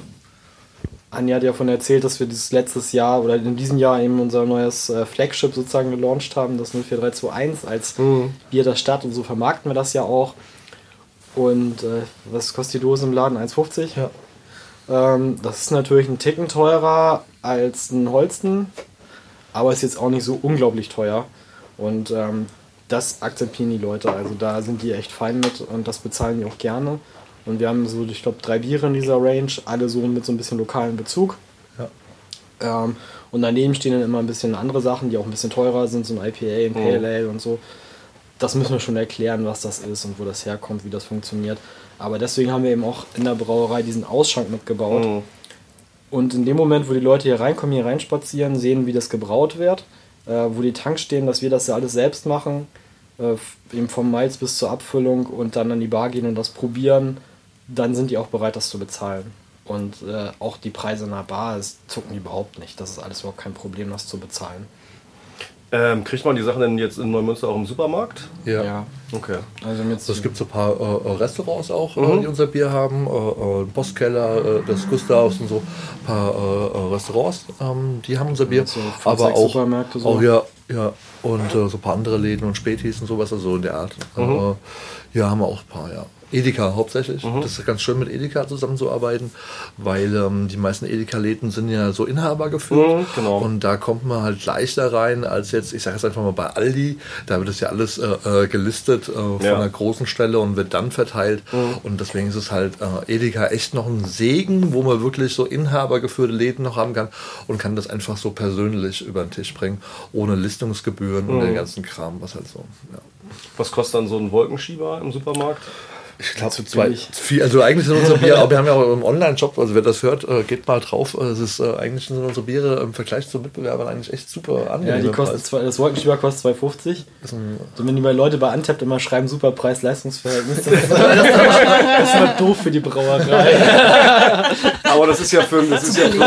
Anja hat ja davon erzählt, dass wir dieses letztes Jahr oder in diesem Jahr eben unser neues äh, Flagship sozusagen gelauncht haben, das null vier drei zwei eins als mhm. Bier der Stadt, und so vermarkten wir das ja auch. Und äh, was kostet die Dose im Laden? eins fünfzig? Ja. Ähm, das ist natürlich ein Ticken teurer als ein Holsten, aber ist jetzt auch nicht so unglaublich teuer. Und ähm, das akzeptieren die Leute. Also da sind die echt fein mit und das bezahlen die auch gerne. Und wir haben so, ich glaube, drei Biere in dieser Range, alle so mit so ein bisschen lokalen Bezug. Ja. Ähm, und daneben stehen dann immer ein bisschen andere Sachen, die auch ein bisschen teurer sind, so ein I P A, ein Pale Ale und so. Das müssen wir schon erklären, was das ist und wo das herkommt, wie das funktioniert. Aber deswegen haben wir eben auch in der Brauerei diesen Ausschank mitgebaut. Mhm. Und in dem Moment, wo die Leute hier reinkommen, hier reinspazieren, sehen, wie das gebraut wird, äh, wo die Tanks stehen, dass wir das ja alles selbst machen, äh, eben vom Malz bis zur Abfüllung und dann an die Bar gehen und das probieren, dann sind die auch bereit, das zu bezahlen. Und äh, auch die Preise in der Bar, das zucken die überhaupt nicht. Das ist alles überhaupt kein Problem, das zu bezahlen. Ähm, kriegt man die Sachen denn jetzt in Neumünster auch im Supermarkt? Ja. Ja. Okay. Also jetzt Es gibt so ein paar äh, Restaurants auch, mhm. äh, die unser Bier haben. Äh, äh, Bosskeller, äh, das Gustavs und so. Ein paar äh, Restaurants, ähm, die haben unser Bier. so fünf, aber sechs auch, Supermärkte so. auch ja, ja. Und äh, so ein paar andere Läden und Spätis und sowas, also in der Art. Mhm. Äh, ja, haben wir auch ein paar, ja. Edeka hauptsächlich. Mhm. Das ist ganz schön, mit Edeka zusammenzuarbeiten, weil ähm, die meisten Edeka-Läden sind ja so Inhaber geführt. Mhm, genau. Und da kommt man halt leichter rein als jetzt, ich sage jetzt einfach mal bei Aldi. Da wird das ja alles äh, gelistet äh, von ja. einer großen Stelle und wird dann verteilt. Mhm. Und deswegen ist es halt äh, Edeka echt noch ein Segen, wo man wirklich so inhabergeführte Läden noch haben kann und kann das einfach so persönlich über den Tisch bringen, ohne Listungsgebühren mhm. und den ganzen Kram, was halt so. Ja. Was kostet dann so ein Wolkenschieber im Supermarkt? Ich glaube, zwei, viel, also eigentlich sind unsere Biere, aber wir haben ja auch im Online-Shop, also wer das hört, geht mal drauf. Es ist äh, eigentlich sind unsere Biere im Vergleich zu Mitbewerbern eigentlich echt super angenehm. Ja, die kostet zwei, das Wolkenschieber kostet zwei fünfzig. So, wenn die bei Leute bei Untappd immer schreiben, super Preis-Leistungsverhältnis, das ist immer doof für die Brauerei. Aber das ist ja für, das ist ja für,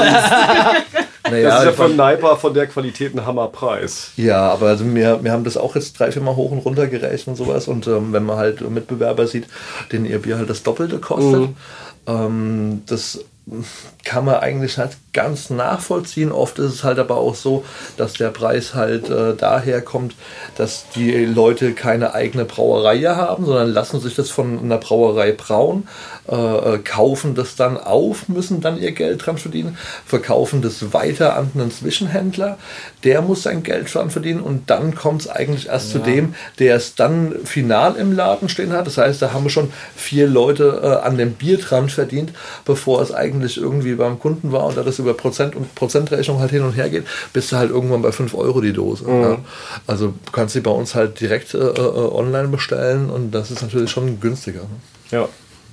naja, das ist ja für einen Sniper von der Qualität ein Hammerpreis. Ja, aber also wir, wir haben das auch jetzt drei, vier Mal hoch und runter gerechnet und sowas. Und ähm, wenn man halt Mitbewerber sieht, denen ihr Bier halt das Doppelte kostet, mhm. ähm, das kann man eigentlich nicht ganz nachvollziehen. Oft ist es halt aber auch so, dass der Preis halt äh, daher kommt, dass die Leute keine eigene Brauerei haben, sondern lassen sich das von einer Brauerei brauen, äh, kaufen das dann auf, müssen dann ihr Geld dran verdienen, verkaufen das weiter an einen Zwischenhändler, der muss sein Geld dran verdienen und dann kommt es eigentlich erst ja. zu dem, der es dann final im Laden stehen hat. Das heißt, da haben wir schon vier Leute äh, an dem Bier dran verdient, bevor es eigentlich irgendwie beim Kunden war und da das über Prozent und Prozentrechnung halt hin und her geht, bist du halt irgendwann bei fünf Euro die Dose. Mhm. Ja. Also du kannst sie bei uns halt direkt äh, äh, online bestellen und das ist natürlich schon günstiger. Ne? Ja.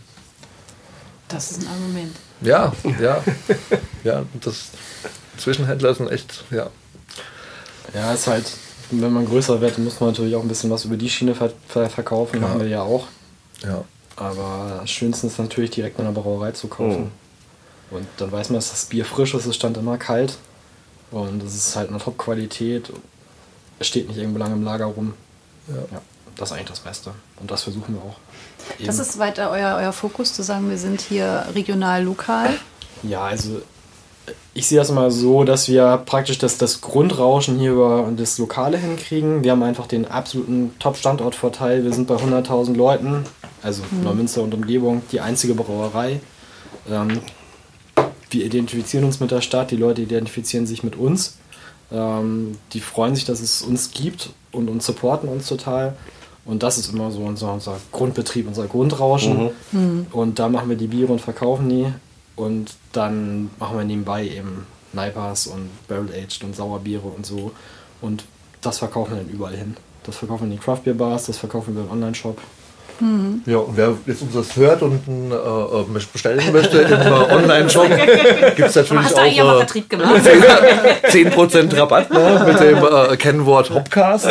Das ist ein Argument. Ja, ja. ja, das Zwischenhändler sind echt, ja. Ja, ist halt, wenn man größer wird, muss man natürlich auch ein bisschen was über die Schiene ver- ver- verkaufen, ja. machen wir ja auch. Ja. Aber das Schönste ist natürlich direkt in einer Brauerei zu kaufen. Mhm. Und dann weiß man, dass das Bier frisch ist, es stand immer kalt. Und es ist halt eine Top-Qualität. Es steht nicht irgendwo lange im Lager rum. Ja. Ja, das ist eigentlich das Beste. Und das versuchen wir auch. Eben. Das ist weiter euer, euer Fokus, zu sagen, wir sind hier regional, lokal? Ja, also ich sehe das mal so, dass wir praktisch das, das Grundrauschen hier über das Lokale hinkriegen. Wir haben einfach den absoluten Top-Standortvorteil. Wir sind bei hunderttausend Leuten, also mhm. Neumünster und Umgebung, die einzige Brauerei. Ähm, wir identifizieren uns mit der Stadt, die Leute identifizieren sich mit uns. Ähm, die freuen sich, dass es uns gibt und uns supporten uns total. Und das ist immer so unser, unser Grundbetrieb, unser Grundrauschen. Mhm. Mhm. Und da machen wir die Biere und verkaufen die. Und dann machen wir nebenbei eben Neipas und Barrel-Aged und Sauerbiere und so. Und das verkaufen wir dann überall hin. Das verkaufen wir in die Craft-Beer-Bars, das verkaufen wir im Online-Shop. Mhm. Ja, und wer jetzt uns das hört und äh, bestellen möchte im äh, Online-Shop, gibt es natürlich hast auch du auch äh, Vertrieb gemacht? zehn Prozent Rabatt, ne, mit dem äh, Kennwort Hopcast.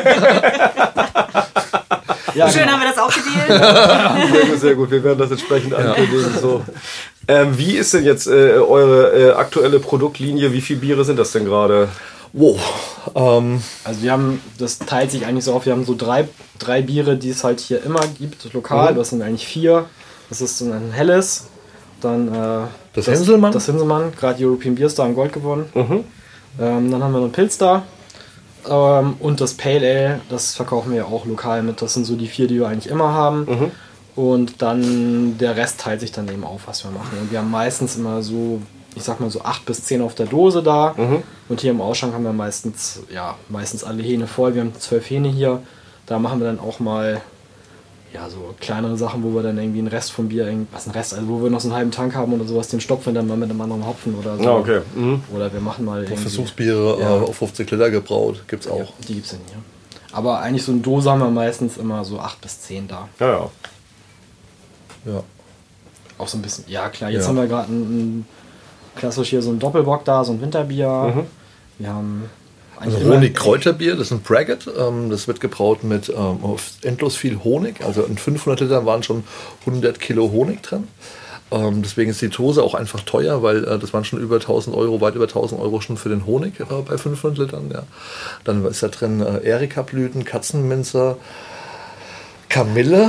Ja, schön genau. Haben wir das auch gedealt. sehr, gut, sehr gut, wir werden das entsprechend ankündigen. So. Ähm, wie ist denn jetzt äh, eure äh, aktuelle Produktlinie? Wie viele Biere sind das denn gerade? Wow. Ähm. Also wir haben, das teilt sich eigentlich so auf, wir haben so drei, drei Biere, die es halt hier immer gibt, lokal. Mhm. Das sind eigentlich vier. Das ist so ein helles, dann äh, das, das Hinselmann. Das Hinselmann, gerade European Beer Star in Gold gewonnen. Mhm. Ähm, dann haben wir noch einen Pilstar. Ähm, und das Pale Ale, das verkaufen wir auch lokal mit. Das sind so die vier, die wir eigentlich immer haben. Mhm. Und dann der Rest teilt sich dann eben auf, was wir machen. Und wir haben meistens immer so, ich sag mal so acht bis zehn auf der Dose da. Mhm. Und hier im Ausschank haben wir meistens, ja, meistens alle Hähne voll. Wir haben zwölf Hähne hier. Da machen wir dann auch mal ja, so kleinere Sachen, wo wir dann irgendwie einen Rest vom Bier, was ein Rest, also wo wir noch so einen halben Tank haben oder sowas, den stopfen wir dann mal mit einem anderen Hopfen oder so. Ah, okay. Mhm. Oder wir machen mal irgendwie Versuchsbiere ja. auf fünfzig Liter gebraut, gibt's auch. Ja, die gibt's dann hier. Aber eigentlich so eine Dose haben wir meistens immer so acht bis zehn da. Ja, ja. Ja. Auch so ein bisschen, ja klar, jetzt ja. haben wir gerade ein, ein klassisch hier so ein Doppelbock da, so ein Winterbier. Mhm. Wir haben Also Honig-Kräuterbier, das ist ein Braggot, ähm, das wird gebraut mit ähm, endlos viel Honig, also in fünfhundert Litern waren schon hundert Kilo Honig drin. Ähm, deswegen ist die Dose auch einfach teuer, weil äh, das waren schon über tausend Euro, weit über tausend Euro schon für den Honig äh, bei fünfhundert Litern. Ja. Dann ist da drin äh, Erika-Blüten, Katzenminzer, Kamille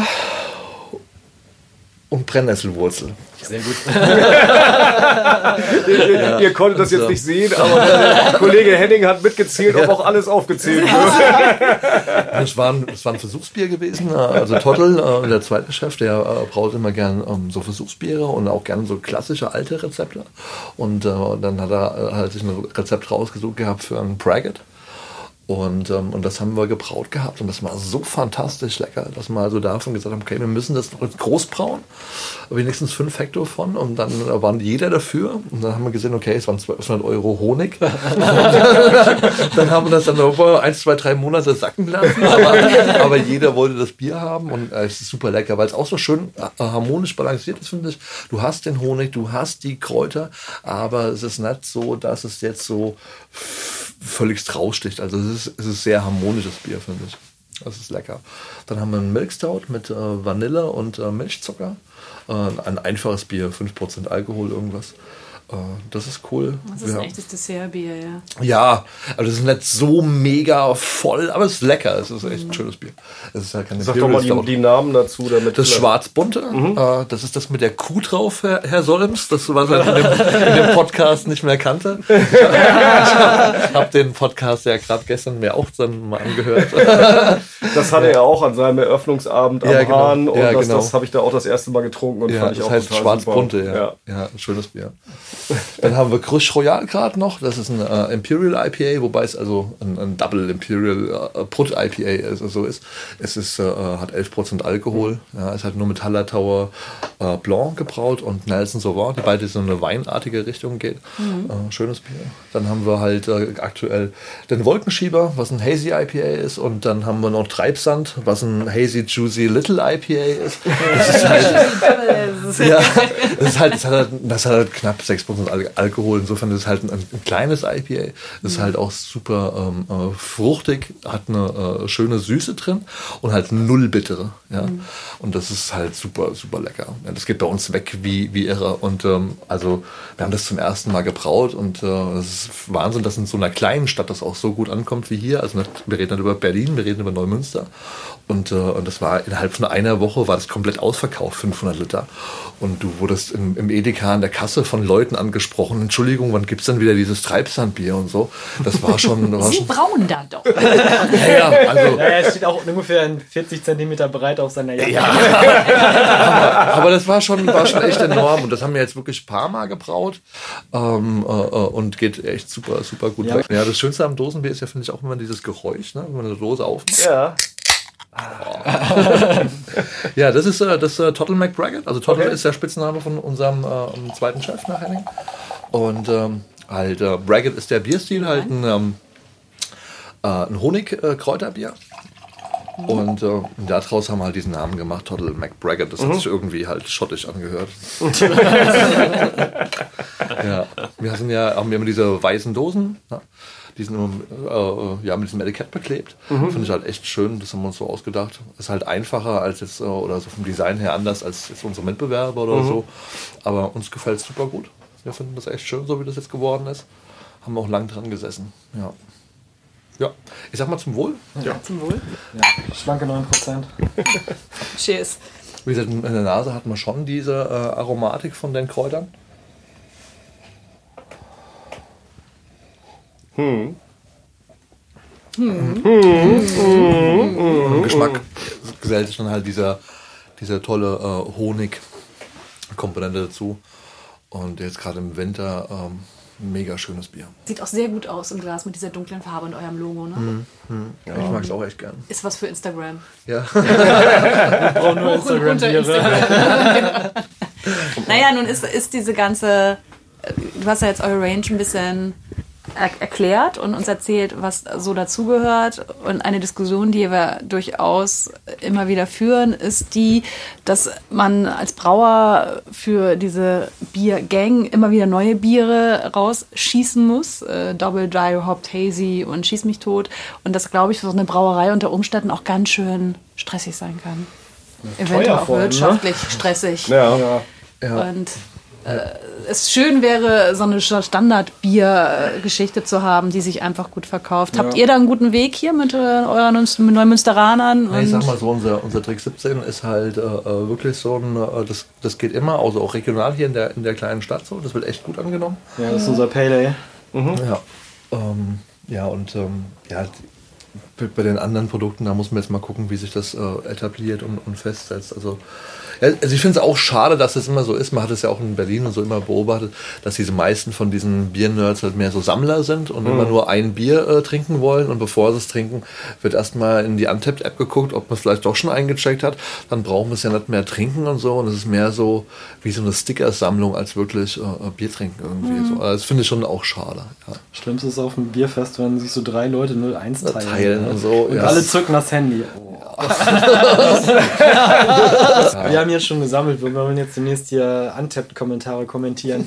und Brennnesselwurzel. Sehr gut. ihr, ja, ihr konntet das jetzt nicht sehen, aber der Kollege Henning hat mitgezählt, ob auch alles aufgezählt wird. Es war, ein, es war ein Versuchsbier gewesen. Also Tottel, äh, der zweite Chef, der äh, braut immer gern ähm, so Versuchsbiere und auch gerne so klassische alte Rezepte. Und äh, dann hat er äh, halt sich ein Rezept rausgesucht gehabt für einen Braggot. Und, ähm, und das haben wir gebraut gehabt und das war so fantastisch lecker, dass wir also davon gesagt haben, okay, wir müssen das noch groß brauen, wenigstens fünf Hektar von und dann waren jeder dafür und dann haben wir gesehen, okay, es waren zwölfhundert Euro Honig. Dann haben wir das dann über eins, zwei, drei Monate sacken lassen, aber, aber jeder wollte das Bier haben und äh, es ist super lecker, weil es auch so schön äh, harmonisch balanciert ist, finde ich. Du hast den Honig, du hast die Kräuter, aber es ist nicht so, dass es jetzt so völlig raussticht. Also es ist, es ist sehr harmonisches Bier, finde ich. Das ist lecker. Dann haben wir einen Milk Stout mit äh, Vanille und äh, Milchzucker. Äh, ein einfaches Bier, fünf Prozent Alkohol, irgendwas. Das ist cool. Das ist ja. ein echtes Dessertbier, ja. Ja, also das ist nicht so mega voll, aber es ist lecker. Es ist echt ein schönes Bier. Es ist ja keine Sag doch mal die, die Namen dazu. Damit das Schwarzbunte, mhm. äh, das ist das mit der Kuh drauf, Herr, Herr Solms, das was er in dem, in dem Podcast nicht mehr kannte. Ich habe hab den Podcast ja gerade gestern mir auch dann mal angehört. Das hatte ja. er auch an seinem Eröffnungsabend am ja, genau. Hahn und ja, das, genau. das habe ich da auch das erste Mal getrunken und ja, fand ich das auch heißt total Schwarzbunte, super. ja. ja. Ja, ein schönes Bier. Dann haben wir Crush Royal gerade noch, das ist ein äh, Imperial I P A, wobei es also ein, ein Double Imperial äh, Put I P A ist, also ist. Es ist, äh, hat elf Prozent Alkohol, ja, ist halt nur mit Hallertauer äh, Blanc gebraut und Nelson Sauvin, die beide so eine weinartige Richtung geht. Mhm. Äh, schönes Bier. Dann haben wir halt äh, aktuell den Wolkenschieber, was ein Hazy I P A ist, und dann haben wir noch Treibsand, was ein Hazy Juicy Little I P A ist. Das ist halt, ja, das ist halt, das hat halt, das hat halt knapp sechs Prozent Al- Alkohol, insofern ist es halt ein, ein kleines I P A. Das ist halt auch super ähm, äh, fruchtig, hat eine äh, schöne Süße drin und halt null bittere. Ja? Mhm. Und das ist halt super, super lecker. Ja, das geht bei uns weg wie, wie irre. Und ähm, also wir haben das zum ersten Mal gebraut und äh, das ist Wahnsinn, dass in so einer kleinen Stadt das auch so gut ankommt wie hier. Also wir reden nicht über Berlin, wir reden über Neumünster. Und, äh, und das war innerhalb von einer Woche war das komplett ausverkauft, fünfhundert Liter. Und du wurdest im, im Edeka an der Kasse von Leuten angesprochen. Entschuldigung, wann gibt's denn wieder dieses Treibsandbier und so? Das war schon... War Sie schon brauen da doch. ja, ja, also... Ja, er steht auch ungefähr vierzig Zentimeter breit auf seiner Jacke. Ja. aber, aber das war schon, war schon echt enorm. Und das haben wir jetzt wirklich ein paar Mal gebraut. Ähm, äh, und geht echt super, super gut Ja. weg. Ja, das Schönste am Dosenbier ist ja, finde ich, auch immer dieses Geräusch, ne? Wenn man eine Dose aufmacht. Ja. Ja, das ist äh, das äh, Total McBraggett. Also Total Okay. ist der Spitzname von unserem äh, zweiten Chef nach Henning. Und ähm, halt äh, Braggett ist der Bierstil, halt ein, ähm, äh, ein Honig-Kräuterbier. Mhm. Und äh, daraus haben wir halt diesen Namen gemacht, Total McBraggett. Das mhm. hat sich irgendwie halt schottisch angehört. Ja, wir sind ja, haben immer diese weißen Dosen. Ne? Die sind äh, ja, mit diesem Etikett beklebt. Mhm. Finde ich halt echt schön, das haben wir uns so ausgedacht. Ist halt einfacher als jetzt, äh, oder so vom Design her anders als jetzt unsere Mitbewerber oder mhm. so. Aber uns gefällt es super gut. Wir finden das echt schön, so wie das jetzt geworden ist. Haben auch lang dran gesessen. Ja. Ja, ich sag mal zum Wohl. Ja, zum Wohl. Ja, schlanke neun Prozent. Cheers. Wie gesagt, in der Nase hat man schon diese äh, Aromatik von den Kräutern. Hm. Hm. Hm. Hm. Im Geschmack gesellt sich dann halt dieser, dieser tolle äh, Honig-Komponente dazu. Und jetzt gerade im Winter ähm, ein mega schönes Bier. Sieht auch sehr gut aus im Glas mit dieser dunklen Farbe und eurem Logo, ne? Hm. Hm. Ja, ich mag es auch echt gern. Ist was für Instagram. Ja. Wir brauchen nur Instagram-Biere. Naja, nun ist, ist diese ganze, du hast ja jetzt eure Range ein bisschen er- erklärt und uns erzählt, was so dazugehört. Und eine Diskussion, die wir durchaus immer wieder führen, ist die, dass man als Brauer für diese Biergang immer wieder neue Biere rausschießen muss. Äh, Double Dry Hopped Hazy und Schieß mich tot. Und das, glaube ich, für so eine Brauerei unter Umständen auch ganz schön stressig sein kann. Eventuell auch vor allem, ne? wirtschaftlich stressig. Ja. Ja. Ja. Und äh, es schön wäre, so eine Standard-Bier-Geschichte zu haben, die sich einfach gut verkauft. Habt Ja. ihr da einen guten Weg hier mit äh, euren Neumünst- mit Neumünsteranern? Ja, ich sag Und- mal so, unser, unser Trick siebzehn ist halt äh, äh, wirklich so ein, äh, das, das geht immer, also auch regional hier in der, in der kleinen Stadt so, das wird echt gut angenommen. Ja, das ist unser Pale Ale. Mhm. Ja, ähm, ja und ähm, ja, die, bei den anderen Produkten, da muss man jetzt mal gucken, wie sich das äh, etabliert und, und festsetzt. Also, ja, also ich finde es auch schade, dass es immer so ist. Man hat es ja auch in Berlin und so immer beobachtet, dass diese meisten von diesen Bier-Nerds halt mehr so Sammler sind und immer nur ein Bier äh, trinken wollen. Und bevor sie es trinken, wird erstmal in die Untapped-App geguckt, ob man es vielleicht doch schon eingecheckt hat. Dann brauchen wir es ja nicht mehr trinken und so. Und es ist mehr so wie so eine Sticker-Sammlung als wirklich äh, Bier trinken irgendwie. Mhm. So. Also das finde ich schon auch schade. Ja. Schlimmste ist auf dem Bierfest, wenn sich so drei Leute null eins teilen. Teilen ne? und so, Und ja. alle zücken das Handy. Oh. Wir haben jetzt schon gesammelt, wir wollen jetzt demnächst hier Untapped-Kommentare kommentieren.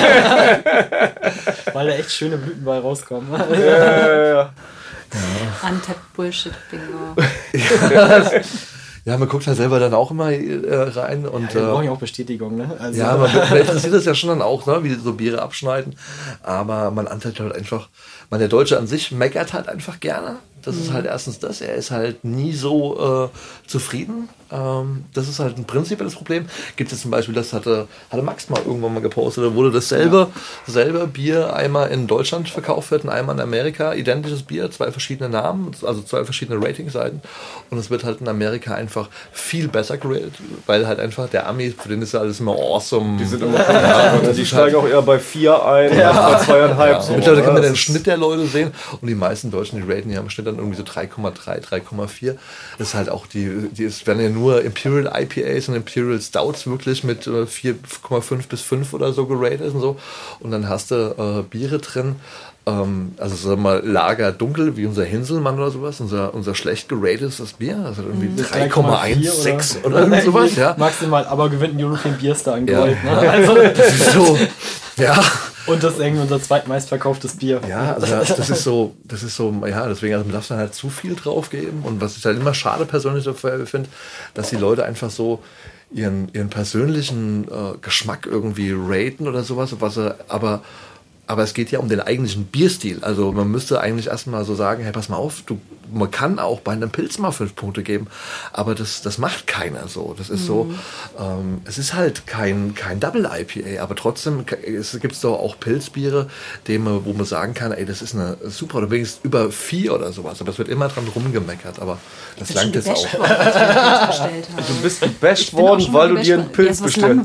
Weil da echt schöne Blüten bei rauskommen. Ja, ja, ja. Untapped Bullshit Bingo. Ja, man guckt halt selber dann auch immer äh, rein. Und, ja, wir äh, brauchen ja auch Bestätigung, ne? Also, ja, man, man interessiert das ja schon dann auch, ne, wie so Biere abschneiden. Aber man anteilt halt einfach, man, der Deutsche an sich meckert halt einfach gerne. Das ist halt erstens das, er ist halt nie so äh, zufrieden. Ähm, das ist halt ein prinzipielles Problem. Gibt es zum Beispiel, das hatte, hatte Max mal irgendwann mal gepostet, da wurde dasselbe ja. selbe Bier einmal in Deutschland verkauft wird und einmal in Amerika. Identisches Bier, zwei verschiedene Namen, also zwei verschiedene Ratingseiten. Und es wird halt in Amerika einfach viel besser geratet, weil halt einfach der Ami, für den ist ja alles immer awesome. Die sind immer ja, die steigen halt auch eher bei vier ein, ja. bei zweieinhalb. Ja. So. Mittlerweile kann man den Schnitt der Leute sehen und die meisten Deutschen, die raten ja im Schnitt dann irgendwie so drei Komma drei, drei Komma vier. Das ist halt auch die, die ist, werden ja nur Imperial I P As und Imperial Stouts wirklich mit äh, vier Komma fünf bis fünf oder so geratet und so. Und dann hast du äh, Biere drin, ähm, also sagen wir mal Lager dunkel, wie unser Hinselmann oder sowas, unser, unser schlecht geratetes Bier, also irgendwie mhm. drei Komma sechzehn oder, oder irgend sowas, ja. Maximal, aber gewinnt ein European Beer Star in ja. Gold, ne? Also, das ist so, ja. Und das ist irgendwie unser zweitmeistverkauftes Bier. Ja, also das ist so, das ist so, ja, deswegen also man darf dann halt zu viel drauf geben. Und was ich halt immer schade persönlich dafür finde, dass die Leute einfach so ihren, ihren persönlichen äh, Geschmack irgendwie raten oder sowas, was sie, aber Aber es geht ja um den eigentlichen Bierstil. Also man müsste eigentlich erstmal so sagen, hey, pass mal auf, du, man kann auch bei einem Pilz mal fünf Punkte geben, aber das, das macht keiner so. Das ist mhm. so, ähm, es ist halt kein, kein Double I P A, aber trotzdem es gibt es doch auch Pilzbiere, dem, wo man sagen kann, ey, das ist eine super, oder wenigstens über vier oder sowas. Aber es wird immer dran rumgemeckert, aber das langt jetzt auch. Worden, du bist gebasht worden, weil du dir einen Pilz bestellt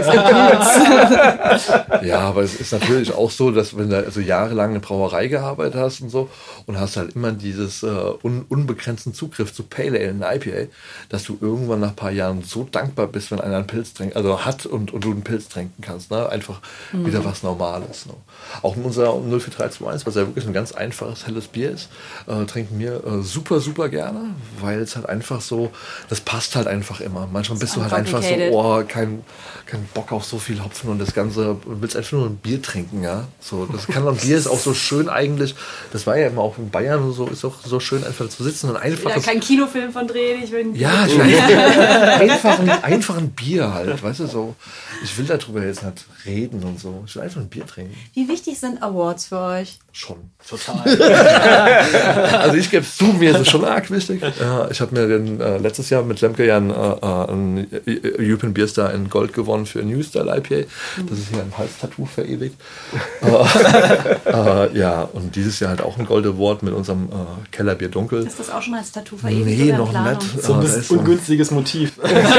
hast. Ja, aber es ist natürlich auch so, dass wenn du also jahrelang eine Brauerei gearbeitet hast und so und hast halt immer dieses äh, un unbegrenzten Zugriff zu Pale Ale und I P A, dass du irgendwann nach ein paar Jahren so dankbar bist, wenn einer einen Pilz trinkt, also hat und, und du einen Pilz trinken kannst, ne? Einfach mhm. wieder was Normales. Ne? Auch in unser null vier drei zwei eins, was ja wirklich ein ganz einfaches, helles Bier ist, äh, trinken wir äh, super, super gerne, weil es halt einfach so, das passt halt einfach immer. Manchmal bist du halt einfach so, oh, kein, kein Bock auf so viel Hopfen und das Ganze, du willst einfach nur ein Bier trinken, ja. So, das kann und Bier ist auch so schön eigentlich, das war ja immer auch in Bayern und so, ist auch so schön einfach zu sitzen und einfach. Ja, kein Kinofilm von drehen, ich bin. Ja, ich will einfach, ein, einfach ein Bier halt, weißt du, so. Ich will darüber jetzt nicht reden und so. Ich will einfach ein Bier trinken. Wie wichtig sind Awards für euch? Schon. Total. Also ich gebe es zu, mir ist es schon arg wichtig. Äh, ich habe mir den, äh, letztes Jahr mit Lemke ja einen, äh, einen European Beer Star in Gold gewonnen für New Style I P A. Das ist hier ein Halstattoo verewigt. äh, äh, ja, und dieses Jahr halt auch ein Gold Award mit unserem äh, Kellerbier Dunkel. Ist das auch schon als Tattoo verewigt? Nee, noch nicht. So ein bisschen ungünstiges Motiv.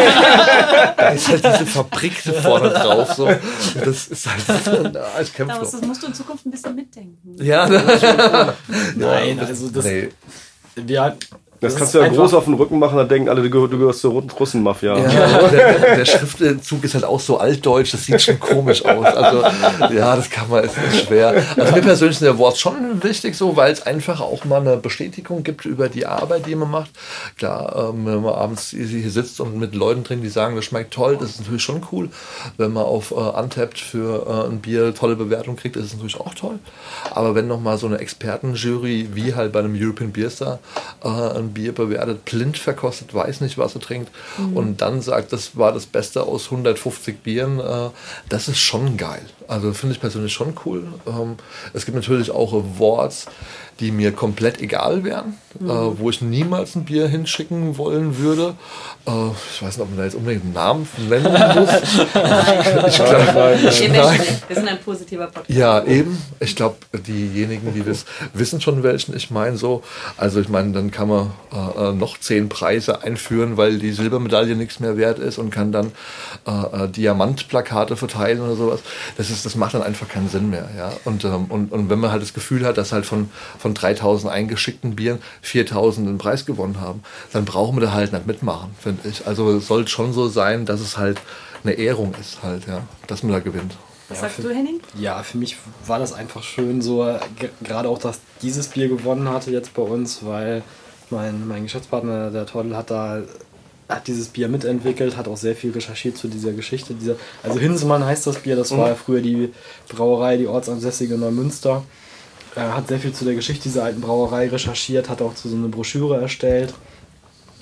Da ist halt diese Fabrik vorne drauf. So. Das ist halt, na, ich kämpfe das musst du in Zukunft ein bisschen mitdenken. Ja, nein, also das. Nee. Wir, das, das kannst du ja groß auf den Rücken machen, dann denken alle, du gehörst, du gehörst zur Russenmafia. Ja, der, der Schriftzug ist halt auch so altdeutsch, das sieht schon komisch aus. Also, ja, das kann man, ist nicht schwer. Also mir persönlich sind der Awards schon wichtig, so, weil es einfach auch mal eine Bestätigung gibt über die Arbeit, die man macht. Klar, ähm, wenn man abends hier sitzt und mit Leuten trinkt, die sagen, das schmeckt toll, das ist natürlich schon cool. Wenn man auf äh, Untappd für äh, ein Bier tolle Bewertung kriegt, ist es natürlich auch toll. Aber wenn nochmal so eine Expertenjury, wie halt bei einem European Beer Star, äh, ein Bier bewertet, blind verkostet, weiß nicht, was er trinkt mhm. und dann sagt, das war das Beste aus hundertfünfzig Bieren, äh, das ist schon geil. Also finde ich persönlich schon cool. Ähm, es gibt natürlich auch Awards, die mir komplett egal wären, mhm. äh, wo ich niemals ein Bier hinschicken wollen würde. Äh, ich weiß nicht, ob man da jetzt unbedingt einen Namen nennen muss. Nein, ich glaub, nein, nein, nein. Wir sind ein positiver Podcast. Ja, eben. Ich glaube, diejenigen, die das wissen schon, welchen ich meine. So. Also ich meine, dann kann man äh, noch zehn Preise einführen, weil die Silbermedaille nichts mehr wert ist und kann dann äh, Diamantplakate verteilen oder sowas. Das ist, das macht dann einfach keinen Sinn mehr. Ja? Und, ähm, und, und wenn man halt das Gefühl hat, dass halt von von dreitausend eingeschickten Bieren viertausend den Preis gewonnen haben, dann brauchen wir da halt nicht mitmachen, finde ich. Also es soll schon so sein, dass es halt eine Ehrung ist halt, ja, dass man da gewinnt. Was ja, sagst für, du, Henning? Ja, für mich war das einfach schön, so gerade auch, dass dieses Bier gewonnen hatte jetzt bei uns, weil mein, mein Geschäftspartner, der Toddel, hat da hat dieses Bier mitentwickelt, hat auch sehr viel recherchiert zu dieser Geschichte. Dieser, also Hinsemann heißt das Bier, das war ja früher die Brauerei, die ortsansässige Neumünster. Er hat sehr viel zu der Geschichte dieser alten Brauerei recherchiert, hat auch zu so eine Broschüre erstellt.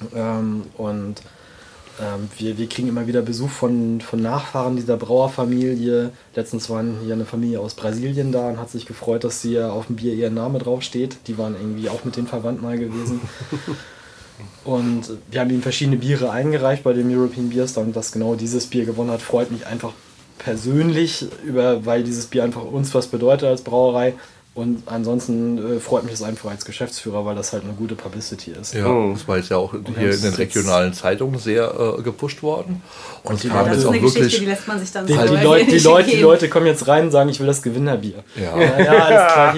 Ähm, und ähm, wir, wir kriegen immer wieder Besuch von, von Nachfahren dieser Brauerfamilie. Letztens waren hier eine Familie aus Brasilien da und hat sich gefreut, dass hier auf dem Bier ihr Name draufsteht. Die waren irgendwie auch mit den Verwandten mal gewesen. Und wir haben ihm verschiedene Biere eingereicht bei dem European Beer Star, und dass genau dieses Bier gewonnen hat, freut mich einfach persönlich, über, weil dieses Bier einfach uns was bedeutet als Brauerei. Und ansonsten äh, freut mich das einfach als Geschäftsführer, weil das halt eine gute Publicity ist. Ja, mhm. das war jetzt ja auch hier in den regionalen Zeitungen sehr äh, gepusht worden. Und, und die Leute, das ist eine Geschichte, die lässt man sich dann die, so die, Leute, die, Leute, die Leute kommen jetzt rein und sagen, ich will das Gewinnerbier. Ja, ja, ja alles klar,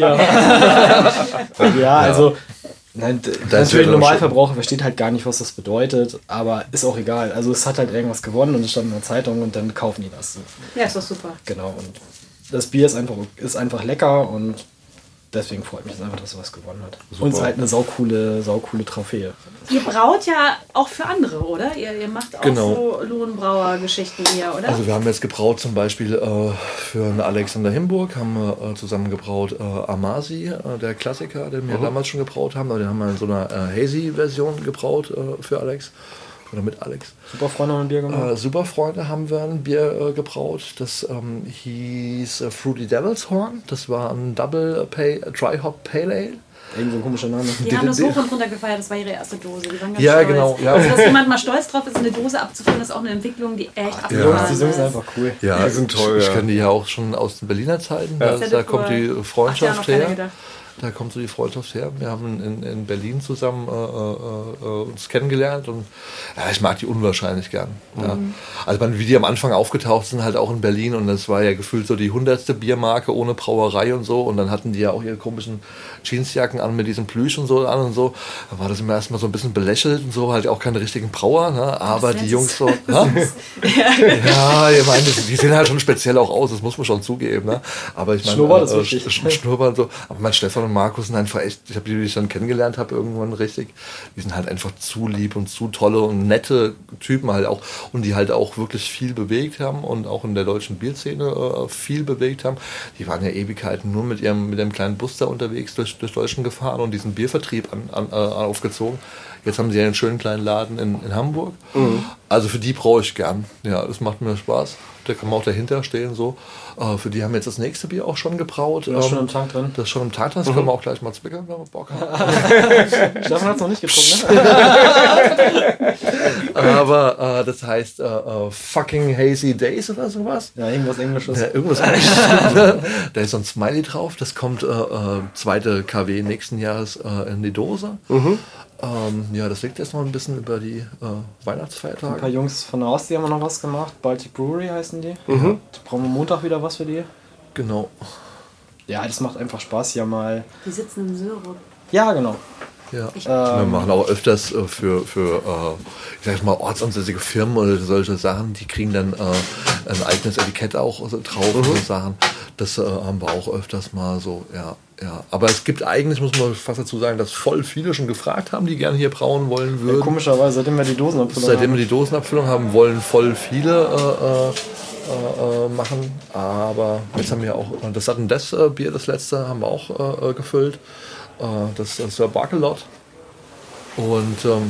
hier. ja, also nein, natürlich ein Normalverbraucher versteht halt gar nicht, was das bedeutet, aber ist auch egal. Also es hat halt irgendwas gewonnen und es stand in der Zeitung und dann kaufen die das. Ja, ist doch super. Genau, und das Bier ist einfach, ist einfach lecker und deswegen freut mich das einfach, dass er was gewonnen hat. Super. Und es ist halt eine saucoole, saucoole Trophäe. Ihr braut ja auch für andere, oder? Ihr, ihr macht auch genau. so Lohnbrauer-Geschichten hier, oder? Also wir haben jetzt gebraut zum Beispiel äh, für einen Alexander Himburg, haben wir äh, zusammen gebraut äh, Amasi, äh, der Klassiker, den wir mhm. damals schon gebraut haben. Aber den haben wir in so einer äh, Hazy-Version gebraut äh, für Alex. Oder mit Alex. Superfreunde haben ein Bier gemacht? Äh, Superfreunde haben wir ein Bier äh, gebraut. Das ähm, hieß äh, Fruity Devil's Horn. Das war ein Double Pay, Dry Hop Pale Ale. Irgend so ein komischer Name. Die haben das hoch und runter gefeiert, das war ihre erste Dose. Die waren ganz ja, stolz. Genau. Ja. Also, dass jemand mal stolz drauf ist, eine Dose abzufüllen, ist auch eine Entwicklung, die echt abgefahren ist. Die Jungs sind einfach cool. Ja, die sind toll. Ich ja. kenne die ja auch schon aus den Berliner Zeiten. Ja. Da, da kommt die Freundschaft her. Da kommt so die Freundschaft her. Wir haben in, in Berlin zusammen äh, äh, uns kennengelernt und ja, ich mag die unwahrscheinlich gern. Ja. Mhm. Also man, wie die am Anfang aufgetaucht sind, halt auch in Berlin, und das war ja gefühlt so die hundertste Biermarke ohne Brauerei und so, und dann hatten die ja auch ihre komischen Jeansjacken an mit diesem Plüsch und so an und so. Da war das immer erstmal so ein bisschen belächelt und so, halt auch keine richtigen Brauer, ne? Aber die Jungs so, ja, ja, ich meine, die sehen halt schon speziell auch aus, das muss man schon zugeben, ne? Aber ich meine, Schnurrbart äh, ist wichtig. Schnurrbart so, aber mein Stefan und Markus sind einfach echt, ich habe die, die ich dann kennengelernt habe irgendwann richtig, die sind halt einfach zu lieb und zu tolle und nette Typen halt auch, und die halt auch wirklich viel bewegt haben und auch in der deutschen Bierszene äh, viel bewegt haben. Die waren ja Ewigkeiten nur mit ihrem mit dem kleinen Bus da unterwegs durch, durch Deutschland gefahren und diesen Biervertrieb an, an, äh, aufgezogen. Jetzt haben sie ja einen schönen kleinen Laden in, in Hamburg. Mhm. Also für die brauche ich gern. Ja, das macht mir Spaß. Da kann man auch dahinter stehen so. Uh, für die haben wir jetzt das nächste Bier auch schon gebraut. Das ist um, schon im Tank drin. Das ist schon im Tank drin. Das mhm. können wir auch gleich mal zwickern, wenn wir Bock haben. Stefan hat es noch nicht getrunken, ne? Aber uh, das heißt uh, uh, Fucking Hazy Days oder sowas. Ja, irgendwas Englisches. Ja, irgendwas Englisches. Da ist so ein Smiley drauf. Das kommt uh, uh, zweite K W nächsten Jahres uh, in die Dose. Mhm. Um, ja, das liegt jetzt noch ein bisschen über die uh, Weihnachtsfeiertage. Ein paar Jungs von der Ostsee haben noch was gemacht. Baltic Brewery heißen die. Mhm. Da brauchen wir Montag wieder was für die. Genau. Ja, das macht einfach Spaß hier mal. Die sitzen im Syrup. Ja, genau. Ja. Ähm, wir machen auch öfters äh, für, für äh, ich sag mal, ortsansässige Firmen oder solche Sachen, die kriegen dann äh, ein eigenes Etikett auch drauf, mhm. so Sachen. Das äh, haben wir auch öfters mal so, ja. Ja, aber es gibt eigentlich, muss man fast dazu sagen, dass voll viele schon gefragt haben, die gerne hier brauen wollen würden. Ja, komischerweise, seitdem wir die Dosenabfüllung seitdem haben. wir die Dosenabfüllung haben, wollen voll viele äh, äh, äh, machen. Aber jetzt haben wir auch das Sudden Death äh, Bier, das letzte, haben wir auch äh, gefüllt. Äh, das, das war Barkelot. Und ähm,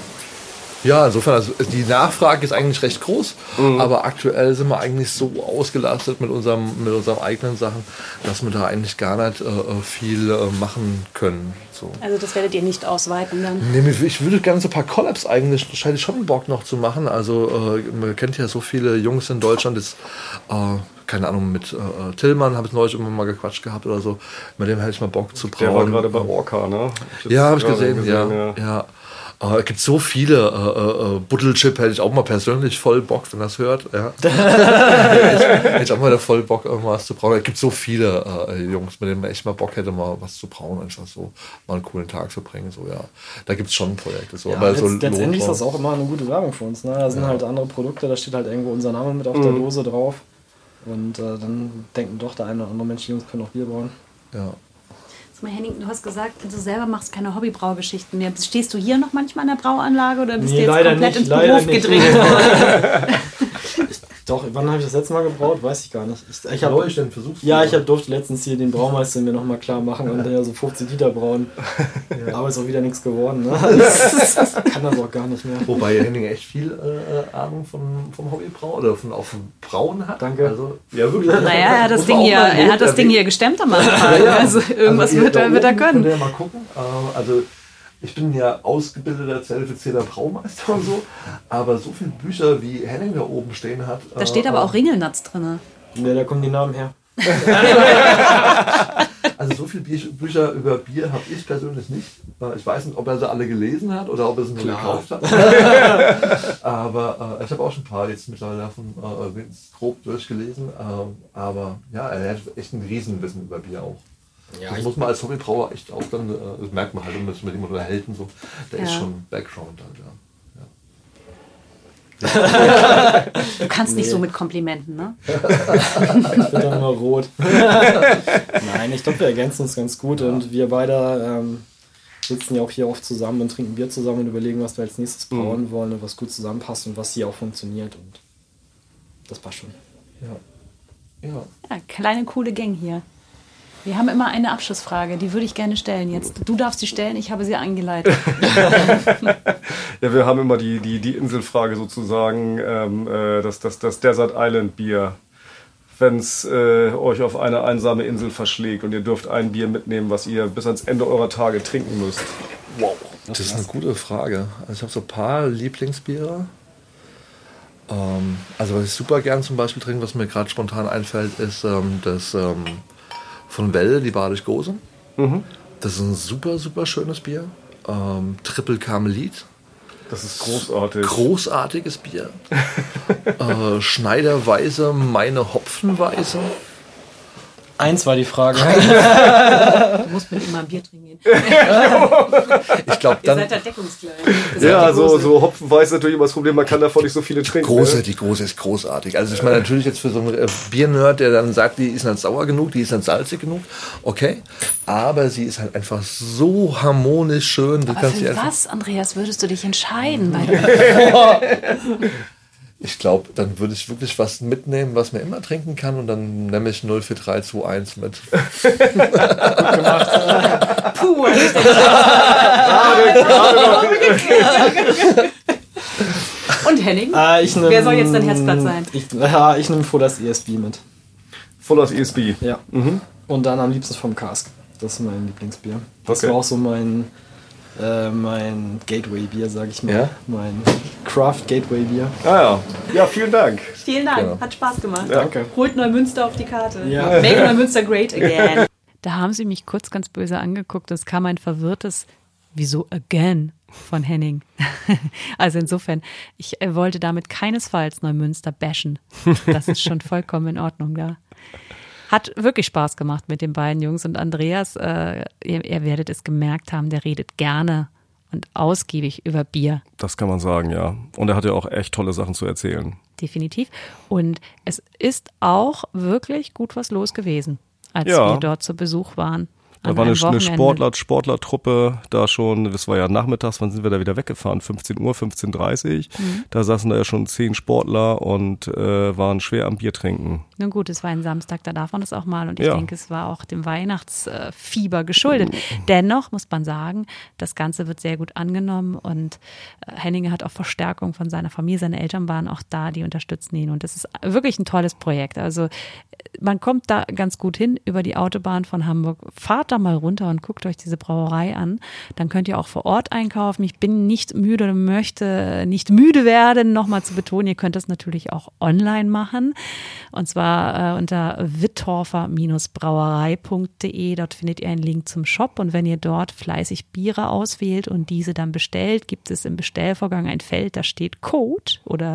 ja, insofern, also die Nachfrage ist eigentlich recht groß, mhm. aber aktuell sind wir eigentlich so ausgelastet mit unserem, mit unseren eigenen Sachen, dass wir da eigentlich gar nicht äh, viel äh, machen können. So. Also das werdet ihr nicht ausweiten dann? Nee, ich würde gerne so ein paar Collabs eigentlich, scheine ich schon Bock noch zu machen. Also äh, man kennt ja so viele Jungs in Deutschland, das, äh, keine Ahnung, mit äh, Tillmann habe ich neulich immer mal gequatscht gehabt oder so. Mit dem hätte ich mal Bock zu brauen. Der war gerade bei Orca, ne? Hab ja, habe ich gesehen, gesehen, ja. ja. ja. Uh, es gibt so viele. Uh, uh, Buttelchip hätte ich auch mal persönlich voll Bock, wenn das hört. Ja. hätte ich auch mal da voll Bock, irgendwas zu brauen. Es gibt so viele uh, Jungs, mit denen man echt mal Bock hätte, mal was zu brauen, einfach so mal einen coolen Tag verbringen. So, ja. Da gibt es schon Projekte. So. Ja, aber so letztendlich ist das auch immer eine gute Werbung für uns. Ne? Da sind ja. halt andere Produkte, da steht halt irgendwo unser Name mit auf mhm. der Dose drauf. Und uh, dann denken doch der eine oder andere Mensch, die Jungs können auch Bier brauen. Ja. Henning, du hast gesagt, du selber machst keine Hobbybraugeschichten mehr. Stehst du hier noch manchmal an der Brauanlage oder bist nee, du jetzt komplett nicht, ins Beruf nicht. gedreht worden? Doch, wann habe ich das letzte Mal gebraut? Weiß ich gar nicht. Ich, ich hab, Neu, ich denn versuchst ja, ich hab, durfte letztens hier den Braumeister mir nochmal klar machen und ja so fünfzig Liter brauen. Ja. Aber ist auch wieder nichts geworden. Ne? Das kann das auch gar nicht mehr. Wobei Henning echt viel äh, Ahnung von, vom Hobbybrauen oder von, auch vom Brauen hat. Danke. Also, ja, wirklich. Naja, er hat das Ding hier, er hat das Ding hier gestemmt am Anfang. Ja, ja. Also irgendwas also, wird, er, wird er können. Könnt ihr mal gucken. Äh, also ich bin ja ausgebildeter, zertifizierter Braumeister und so, aber so viele Bücher, wie Henning da oben stehen hat. Da steht aber auch Ringelnatz drin. Ja, da kommen die Namen her. Also so viele Bücher über Bier habe ich persönlich nicht. Ich weiß nicht, ob er sie alle gelesen hat oder ob er sie nur gekauft hat. Aber äh, ich habe auch schon ein paar jetzt mittlerweile davon äh, grob durchgelesen. Ähm, aber ja, er hat echt ein Riesenwissen über Bier auch. Ja, das muss man als Hobbybrauer echt auch dann, das merkt man halt, wenn man sich mit ihm unterhält und so, der ja. ist schon Background halt, ja. Ja. Du kannst nee. nicht so mit Komplimenten, ne? Ich bin dann immer rot. Nein, ich glaube, wir ergänzen uns ganz gut ja. und wir beide ähm, sitzen ja auch hier oft zusammen und trinken Bier zusammen und überlegen, was wir als nächstes brauen mhm. wollen und was gut zusammenpasst und was hier auch funktioniert und das passt schon. Ja. Ja. Ja, kleine, coole Gang hier. Wir haben immer eine Abschlussfrage, die würde ich gerne stellen jetzt. Du darfst sie stellen, ich habe sie eingeleitet. Ja, wir haben immer die, die, die Inselfrage sozusagen, ähm, äh, das, das, das Desert Island Bier. Wenn es äh, euch auf eine einsame Insel verschlägt und ihr dürft ein Bier mitnehmen, was ihr bis ans Ende eurer Tage trinken müsst. Wow. Das ist eine gute Frage. Also ich habe so ein paar Lieblingsbiere. Ähm, also was ich super gern zum Beispiel trinke, was mir gerade spontan einfällt, ist ähm, das... Ähm, von Well, die Badisch Gose. Mhm. Das ist ein super, super schönes Bier. Ähm, Triple Karmelit. Das ist großartig. Großartiges Bier. äh, Schneiderweise, meine Hopfenweise. Eins war die Frage. Du musst mit ihm mal ein Bier trinken gehen. Ich glaube dann. Ihr seid ja deckungsgleich. Ja, so, so Hopfenweiß ist natürlich immer das Problem, man kann davon nicht so viele trinken. Große, ne? Die Große ist großartig. Also ich meine natürlich jetzt für so einen Biernerd, der dann sagt, die ist nicht sauer genug, die ist nicht salzig genug, okay. Aber sie ist halt einfach so harmonisch schön. Du Aber kannst für einfach was, Andreas, würdest du dich entscheiden? Bei Ich glaube, dann würde ich wirklich was mitnehmen, was man immer trinken kann und dann nehme ich null vier drei zwei eins mit. Gut gemacht. Puh, ich Und Henning? Äh, ich nehm, Wer soll jetzt dein Herzblatt sein? Ich, ja, ich nehme Fullers E S B mit. Fullers E S B? Ja. Mhm. Und dann am liebsten vom Cask. Das ist mein Lieblingsbier. Das okay. war auch so mein... Äh, mein Gateway-Bier, sag ich mal. Ja? Mein Craft-Gateway-Bier. Ah ja. Ja, vielen Dank. Vielen Dank, ja. Hat Spaß gemacht. Ja. Danke. Holt Neumünster auf die Karte. Ja. Make Neumünster great again. Da haben sie mich kurz ganz böse angeguckt. Es kam ein verwirrtes "Wieso again?" von Henning. Also insofern, ich wollte damit keinesfalls Neumünster bashen. Das ist schon vollkommen in Ordnung da. Hat wirklich Spaß gemacht mit den beiden Jungs und Andreas, äh, ihr, ihr werdet es gemerkt haben, der redet gerne und ausgiebig über Bier. Das kann man sagen, ja. Und er hat ja auch echt tolle Sachen zu erzählen. Definitiv. Und es ist auch wirklich gut was los gewesen, als ja. wir dort zu Besuch waren. Da war eine, eine Sportler, Sportlertruppe da schon, das war ja nachmittags, wann sind wir da wieder weggefahren? fünfzehn Uhr, fünfzehn Uhr dreißig. Mhm. Da saßen da ja schon zehn Sportler und äh, waren schwer am Bier trinken. Nun gut, es war ein Samstag, da darf man das auch mal und ich ja. denke, es war auch dem Weihnachtsfieber geschuldet. Dennoch muss man sagen, das Ganze wird sehr gut angenommen und Henning hat auch Verstärkung von seiner Familie, seine Eltern waren auch da, die unterstützen ihn und das ist wirklich ein tolles Projekt. Also man kommt da ganz gut hin über die Autobahn von Hamburg. Fahrt da mal runter und guckt euch diese Brauerei an. Dann könnt ihr auch vor Ort einkaufen. Ich bin nicht müde oder möchte nicht müde werden, nochmal zu betonen, ihr könnt das natürlich auch online machen. Und zwar äh, unter wittorfer Brauerei punkt de. Dort findet ihr einen Link zum Shop und wenn ihr dort fleißig Biere auswählt und diese dann bestellt, gibt es im Bestellvorgang ein Feld, da steht Code oder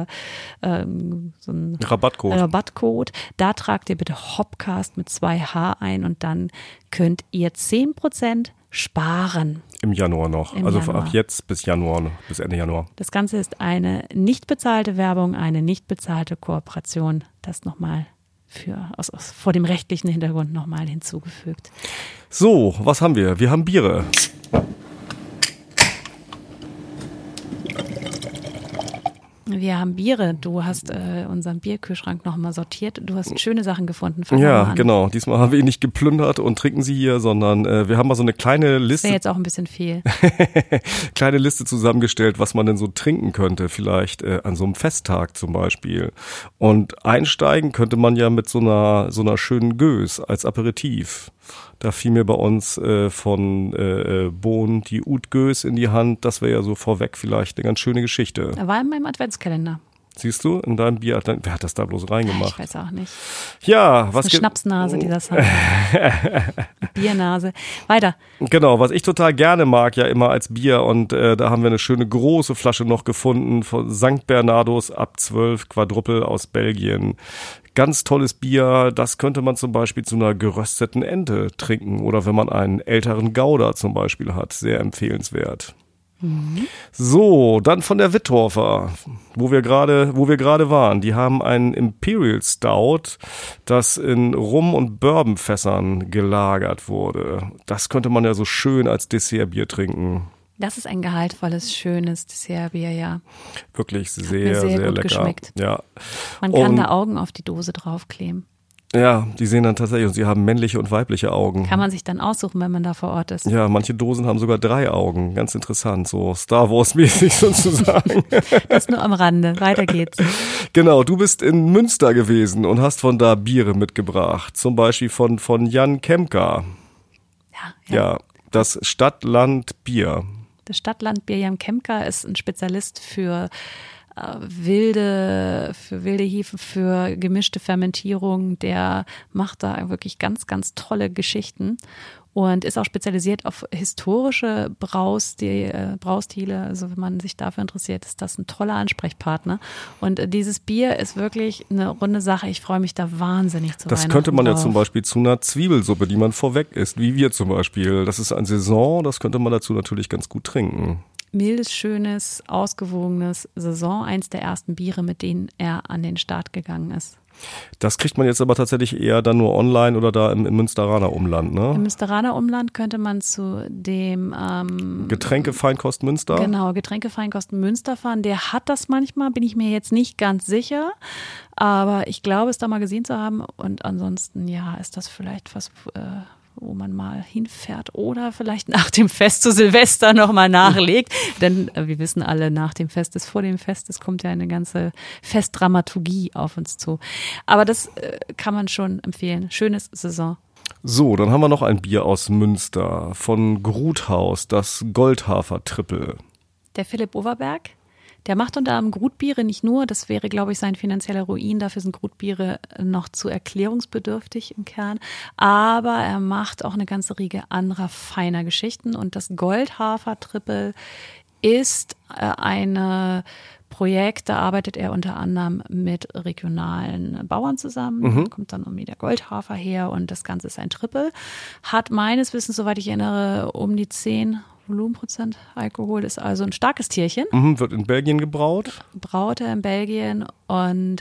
ähm, so ein Rabattcode. Rabattcode. Da tragt ihr bitte Hopcast mit zwei H ein und dann könnt ihr zehn Prozent sparen. Im Januar noch. Im also Januar. ab jetzt bis Januar, bis Ende Januar. Das Ganze ist eine nicht bezahlte Werbung, eine nicht bezahlte Kooperation. Das nochmal für, aus, aus, vor dem rechtlichen Hintergrund nochmal hinzugefügt. So, was haben wir? Wir haben Biere. Wir haben Biere. Du hast äh, unseren Bierkühlschrank nochmal sortiert. Du hast schöne Sachen gefunden. Fang mal Ja, an. genau. Diesmal haben wir ihn nicht geplündert und trinken sie hier, sondern äh, wir haben mal so eine kleine Das Liste, wäre jetzt auch ein bisschen viel. kleine Liste zusammengestellt, was man denn so trinken könnte, vielleicht äh, an so einem Festtag zum Beispiel. Und einsteigen könnte man ja mit so einer so einer schönen Gös als Aperitif. Da fiel mir bei uns äh, von äh, Bohn die Ut-Gös in die Hand. Das wäre ja so vorweg vielleicht eine ganz schöne Geschichte. Er war in meinem Adventskalender. Siehst du, in deinem Bier, wer hat das da bloß Ich reingemacht? weiß auch nicht. Ja, Das was ist ge- eine Schnapsnase, dieser Sound. Biernase. Weiter. Genau, was ich total gerne mag, ja immer als Bier, und äh, da haben wir eine schöne große Flasche noch gefunden von Sankt Bernardus ab zwölf Quadruppel aus Belgien. Ganz tolles Bier, das könnte man zum Beispiel zu einer gerösteten Ente trinken oder wenn man einen älteren Gouda zum Beispiel hat, sehr empfehlenswert. Mhm. So, dann von der Wittorfer, wo wir gerade, wo wir gerade waren. Die haben einen Imperial Stout, das in Rum- und Bourbonfässern gelagert wurde. Das könnte man ja so schön als Dessertbier trinken. Das ist ein gehaltvolles, schönes Dessertbier, ja. Wirklich sehr, mir sehr sehr gut lecker. geschmeckt. Ja. Man kann Und- da Augen auf die Dose draufkleben. Ja, die sehen dann tatsächlich, und sie haben männliche und weibliche Augen. Kann man sich dann aussuchen, wenn man da vor Ort ist. Ja, manche Dosen haben sogar drei Augen. Ganz interessant, so Star Wars-mäßig sozusagen. Das nur am Rande. Weiter geht's. Genau, du bist in Münster gewesen und hast von da Biere mitgebracht. Zum Beispiel von, von Jan Kemka. Ja, ja. Ja, das Stadtland Bier. Das Stadtland Bier Jan Kemka ist ein Spezialist für äh, wilde, für wilde Hefen, für gemischte Fermentierung. Der macht da wirklich ganz, ganz tolle Geschichten und ist auch spezialisiert auf historische Braustil, äh, Braustile. Also wenn man sich dafür interessiert, ist das ein toller Ansprechpartner. Und äh, dieses Bier ist wirklich eine runde Sache. Ich freue mich da wahnsinnig zu Das könnte man ja drauf. zum Beispiel zu einer Zwiebelsuppe, die man vorweg isst, wie wir zum Beispiel. Das ist ein Saison, das könnte man dazu natürlich ganz gut trinken. Mildes, schönes, ausgewogenes Saison. Eins der ersten Biere, mit denen er an den Start gegangen ist. Das kriegt man jetzt aber tatsächlich eher dann nur online oder da im, im Münsteraner Umland, Im ne? Münsteraner Umland könnte man zu dem ähm, Getränke Feinkost Münster. Genau, Getränkefeinkosten Münster fahren. Der hat das manchmal, bin ich mir jetzt nicht ganz sicher. Aber ich glaube, es da mal gesehen zu haben. Und ansonsten, ja, ist das vielleicht was, äh, wo man mal hinfährt oder vielleicht nach dem Fest zu Silvester nochmal nachlegt. Denn äh, wir wissen alle, nach dem Fest ist vor dem Fest, es kommt ja eine ganze Festdramaturgie auf uns zu. Aber das äh, kann man schon empfehlen. Schönes Saison. So, dann haben wir noch ein Bier aus Münster von Gruthaus, das Goldhafer Triple. Der Philipp Overberg, der macht unter anderem Grutbiere nicht nur, das wäre, glaube ich, sein finanzieller Ruin, dafür sind Grutbiere noch zu erklärungsbedürftig im Kern, aber er macht auch eine ganze Riege anderer feiner Geschichten und das Goldhafer Triple ist eine Projekt, da arbeitet er unter anderem mit regionalen Bauern zusammen, Mhm. da kommt dann irgendwie der Goldhafer her und das Ganze ist ein Triple, hat meines Wissens, soweit ich erinnere, um die zehn Volumenprozent Alkohol, ist also ein starkes Tierchen. Mhm, wird in Belgien gebraut. Braut er in Belgien und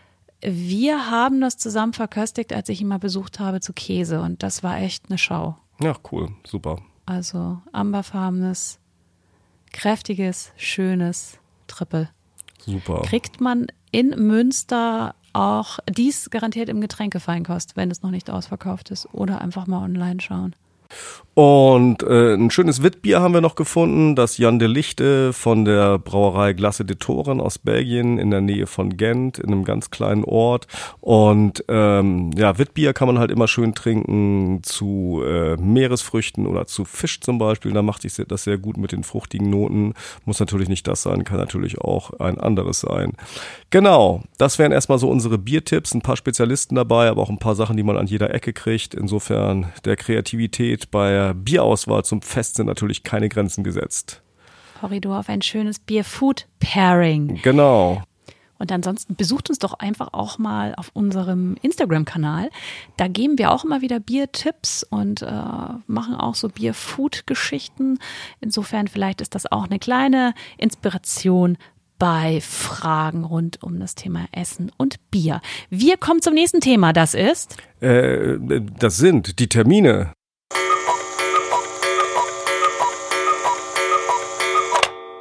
wir haben das zusammen verköstigt, als ich ihn mal besucht habe zu Käse und das war echt eine Schau. Ja, cool, super. Also amberfarbenes, kräftiges, schönes Triple. Super. Kriegt man in Münster auch dies garantiert im Getränkefeinkost, wenn es noch nicht ausverkauft ist oder einfach mal online schauen. Und äh, ein schönes Witbier haben wir noch gefunden, das Jan de Lichte von der Brauerei Glace de Toren aus Belgien in der Nähe von Gent, in einem ganz kleinen Ort. Und ähm, ja, Witbier kann man halt immer schön trinken zu äh, Meeresfrüchten oder zu Fisch zum Beispiel. Da macht sich das sehr gut mit den fruchtigen Noten. Muss natürlich nicht das sein, kann natürlich auch ein anderes sein. Genau, das wären erstmal so unsere Biertipps. Ein paar Spezialisten dabei, aber auch ein paar Sachen, die man an jeder Ecke kriegt. Insofern der Kreativität bei der Bierauswahl zum Fest sind natürlich keine Grenzen gesetzt. Korridor auf ein schönes Bier-Food-Pairing. Genau. Und ansonsten besucht uns doch einfach auch mal auf unserem Instagram-Kanal. Da geben wir auch immer wieder Biertipps und äh, machen auch so Bier-Food-Geschichten. Insofern vielleicht ist das auch eine kleine Inspiration bei Fragen rund um das Thema Essen und Bier. Wir kommen zum nächsten Thema, das ist? Äh, das sind die Termine.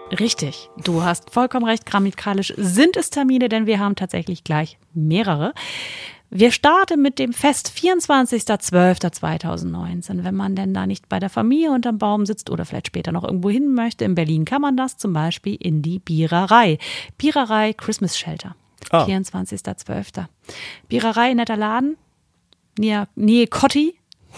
Richtig, du hast vollkommen recht, grammatikalisch sind es Termine, denn wir haben tatsächlich gleich mehrere. Wir starten mit dem Fest vierundzwanzigster zwölfter zweitausendneunzehn. Wenn man denn da nicht bei der Familie unterm Baum sitzt oder vielleicht später noch irgendwo hin möchte, in Berlin kann man das zum Beispiel in die Biererei. Biererei Christmas Shelter, ah. vierundzwanzigster zwölfter Biererei, netter Laden, Nähe, Nähe Kotti.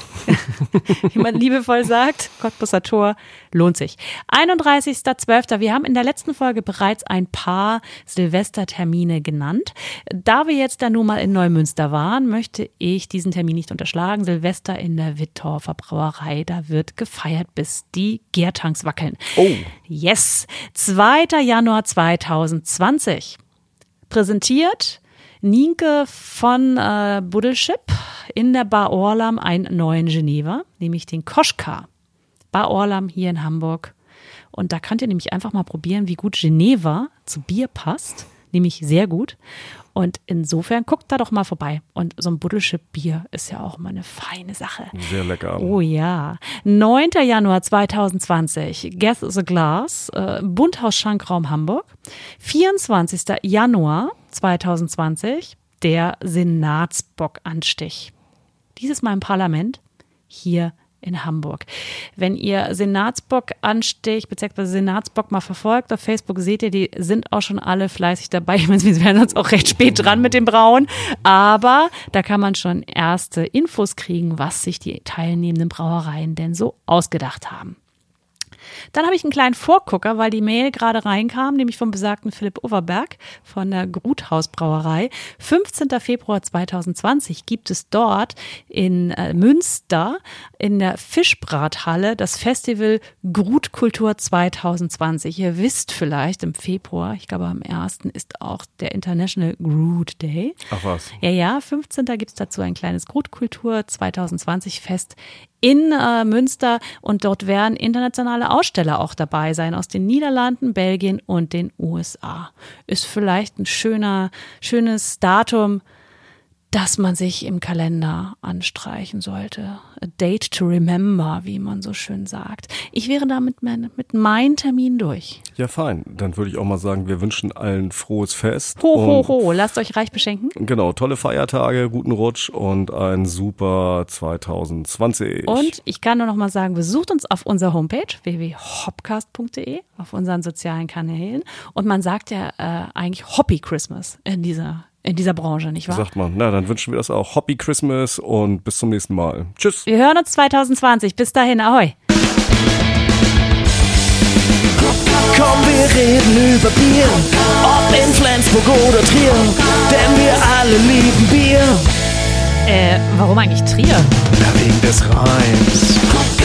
Wie man liebevoll sagt, Cottbusser Tor, lohnt sich. einunddreißigster zwölfter Wir haben in der letzten Folge bereits ein paar Silvestertermine genannt. Da wir jetzt dann nun mal in Neumünster waren, möchte ich diesen Termin nicht unterschlagen. Silvester in der Wittorfer Brauerei, da wird gefeiert, bis die Gärtanks wackeln. Oh. Yes, zweiter Januar zweitausendzwanzig. Präsentiert Nienke von äh, Buddelschip in der Bar Orlam einen neuen Geneva, nämlich den Koschka. Bar Orlam hier in Hamburg. Und da könnt ihr nämlich einfach mal probieren, wie gut Geneva zu Bier passt. Nämlich sehr gut. Und insofern guckt da doch mal vorbei. Und so ein Buddelschip-Bier ist ja auch mal eine feine Sache. Sehr lecker. Oh ja. neunter Januar zweitausendzwanzig Guess the Glass, äh, Bunthaus Schankraum Hamburg. vierundzwanzigster Januar zweitausendzwanzig der Senatsbock-Anstich. Dieses Mal im Parlament hier in Hamburg. Wenn ihr Senatsbock-Anstich bzw. Senatsbock mal verfolgt auf Facebook, seht ihr, die sind auch schon alle fleißig dabei. Ich meine, wir werden uns auch recht spät dran mit dem Brauen, aber da kann man schon erste Infos kriegen, was sich die teilnehmenden Brauereien denn so ausgedacht haben. Dann habe ich einen kleinen Vorgucker, weil die Mail gerade reinkam, nämlich vom besagten Philipp Overberg von der Gruthaus-Brauerei. fünfzehnter Februar zweitausendzwanzig gibt es dort in äh, Münster in der Fischbrathalle das Festival Grutkultur zweitausendzwanzig. Ihr wisst vielleicht, im Februar, ich glaube am ersten ist auch der International Groot Day. Ach was. Ja, ja, fünfzehnter gibt es dazu ein kleines Grutkultur zweitausendzwanzig Fest in äh, Münster und dort werden internationale Aussteller auch dabei sein aus den Niederlanden, Belgien und den U S A. Ist vielleicht ein schöner, schönes Datum, das man sich im Kalender anstreichen sollte. A date to remember, wie man so schön sagt. Ich wäre damit mit, mit meinem Termin durch. Ja, fein. Dann würde ich auch mal sagen, wir wünschen allen frohes Fest. Ho, ho, ho. Lasst euch reich beschenken. Genau, tolle Feiertage, guten Rutsch und ein super zweitausendzwanzig. Und ich kann nur noch mal sagen, besucht uns auf unserer Homepage w w w punkt hopcast punkt d e, auf unseren sozialen Kanälen. Und man sagt ja äh, eigentlich Hoppy Christmas in dieser in dieser Branche, nicht wahr? Sagt man. Na, dann wünschen wir das auch. Happy Christmas und bis zum nächsten Mal. Tschüss. Wir hören uns zweitausendzwanzig. Bis dahin, ahoi. Komm, wir reden über Bier, ob in Flensburg oder Trier, denn wir alle lieben Bier. Äh, warum eigentlich Trier? Na, wegen des Reims.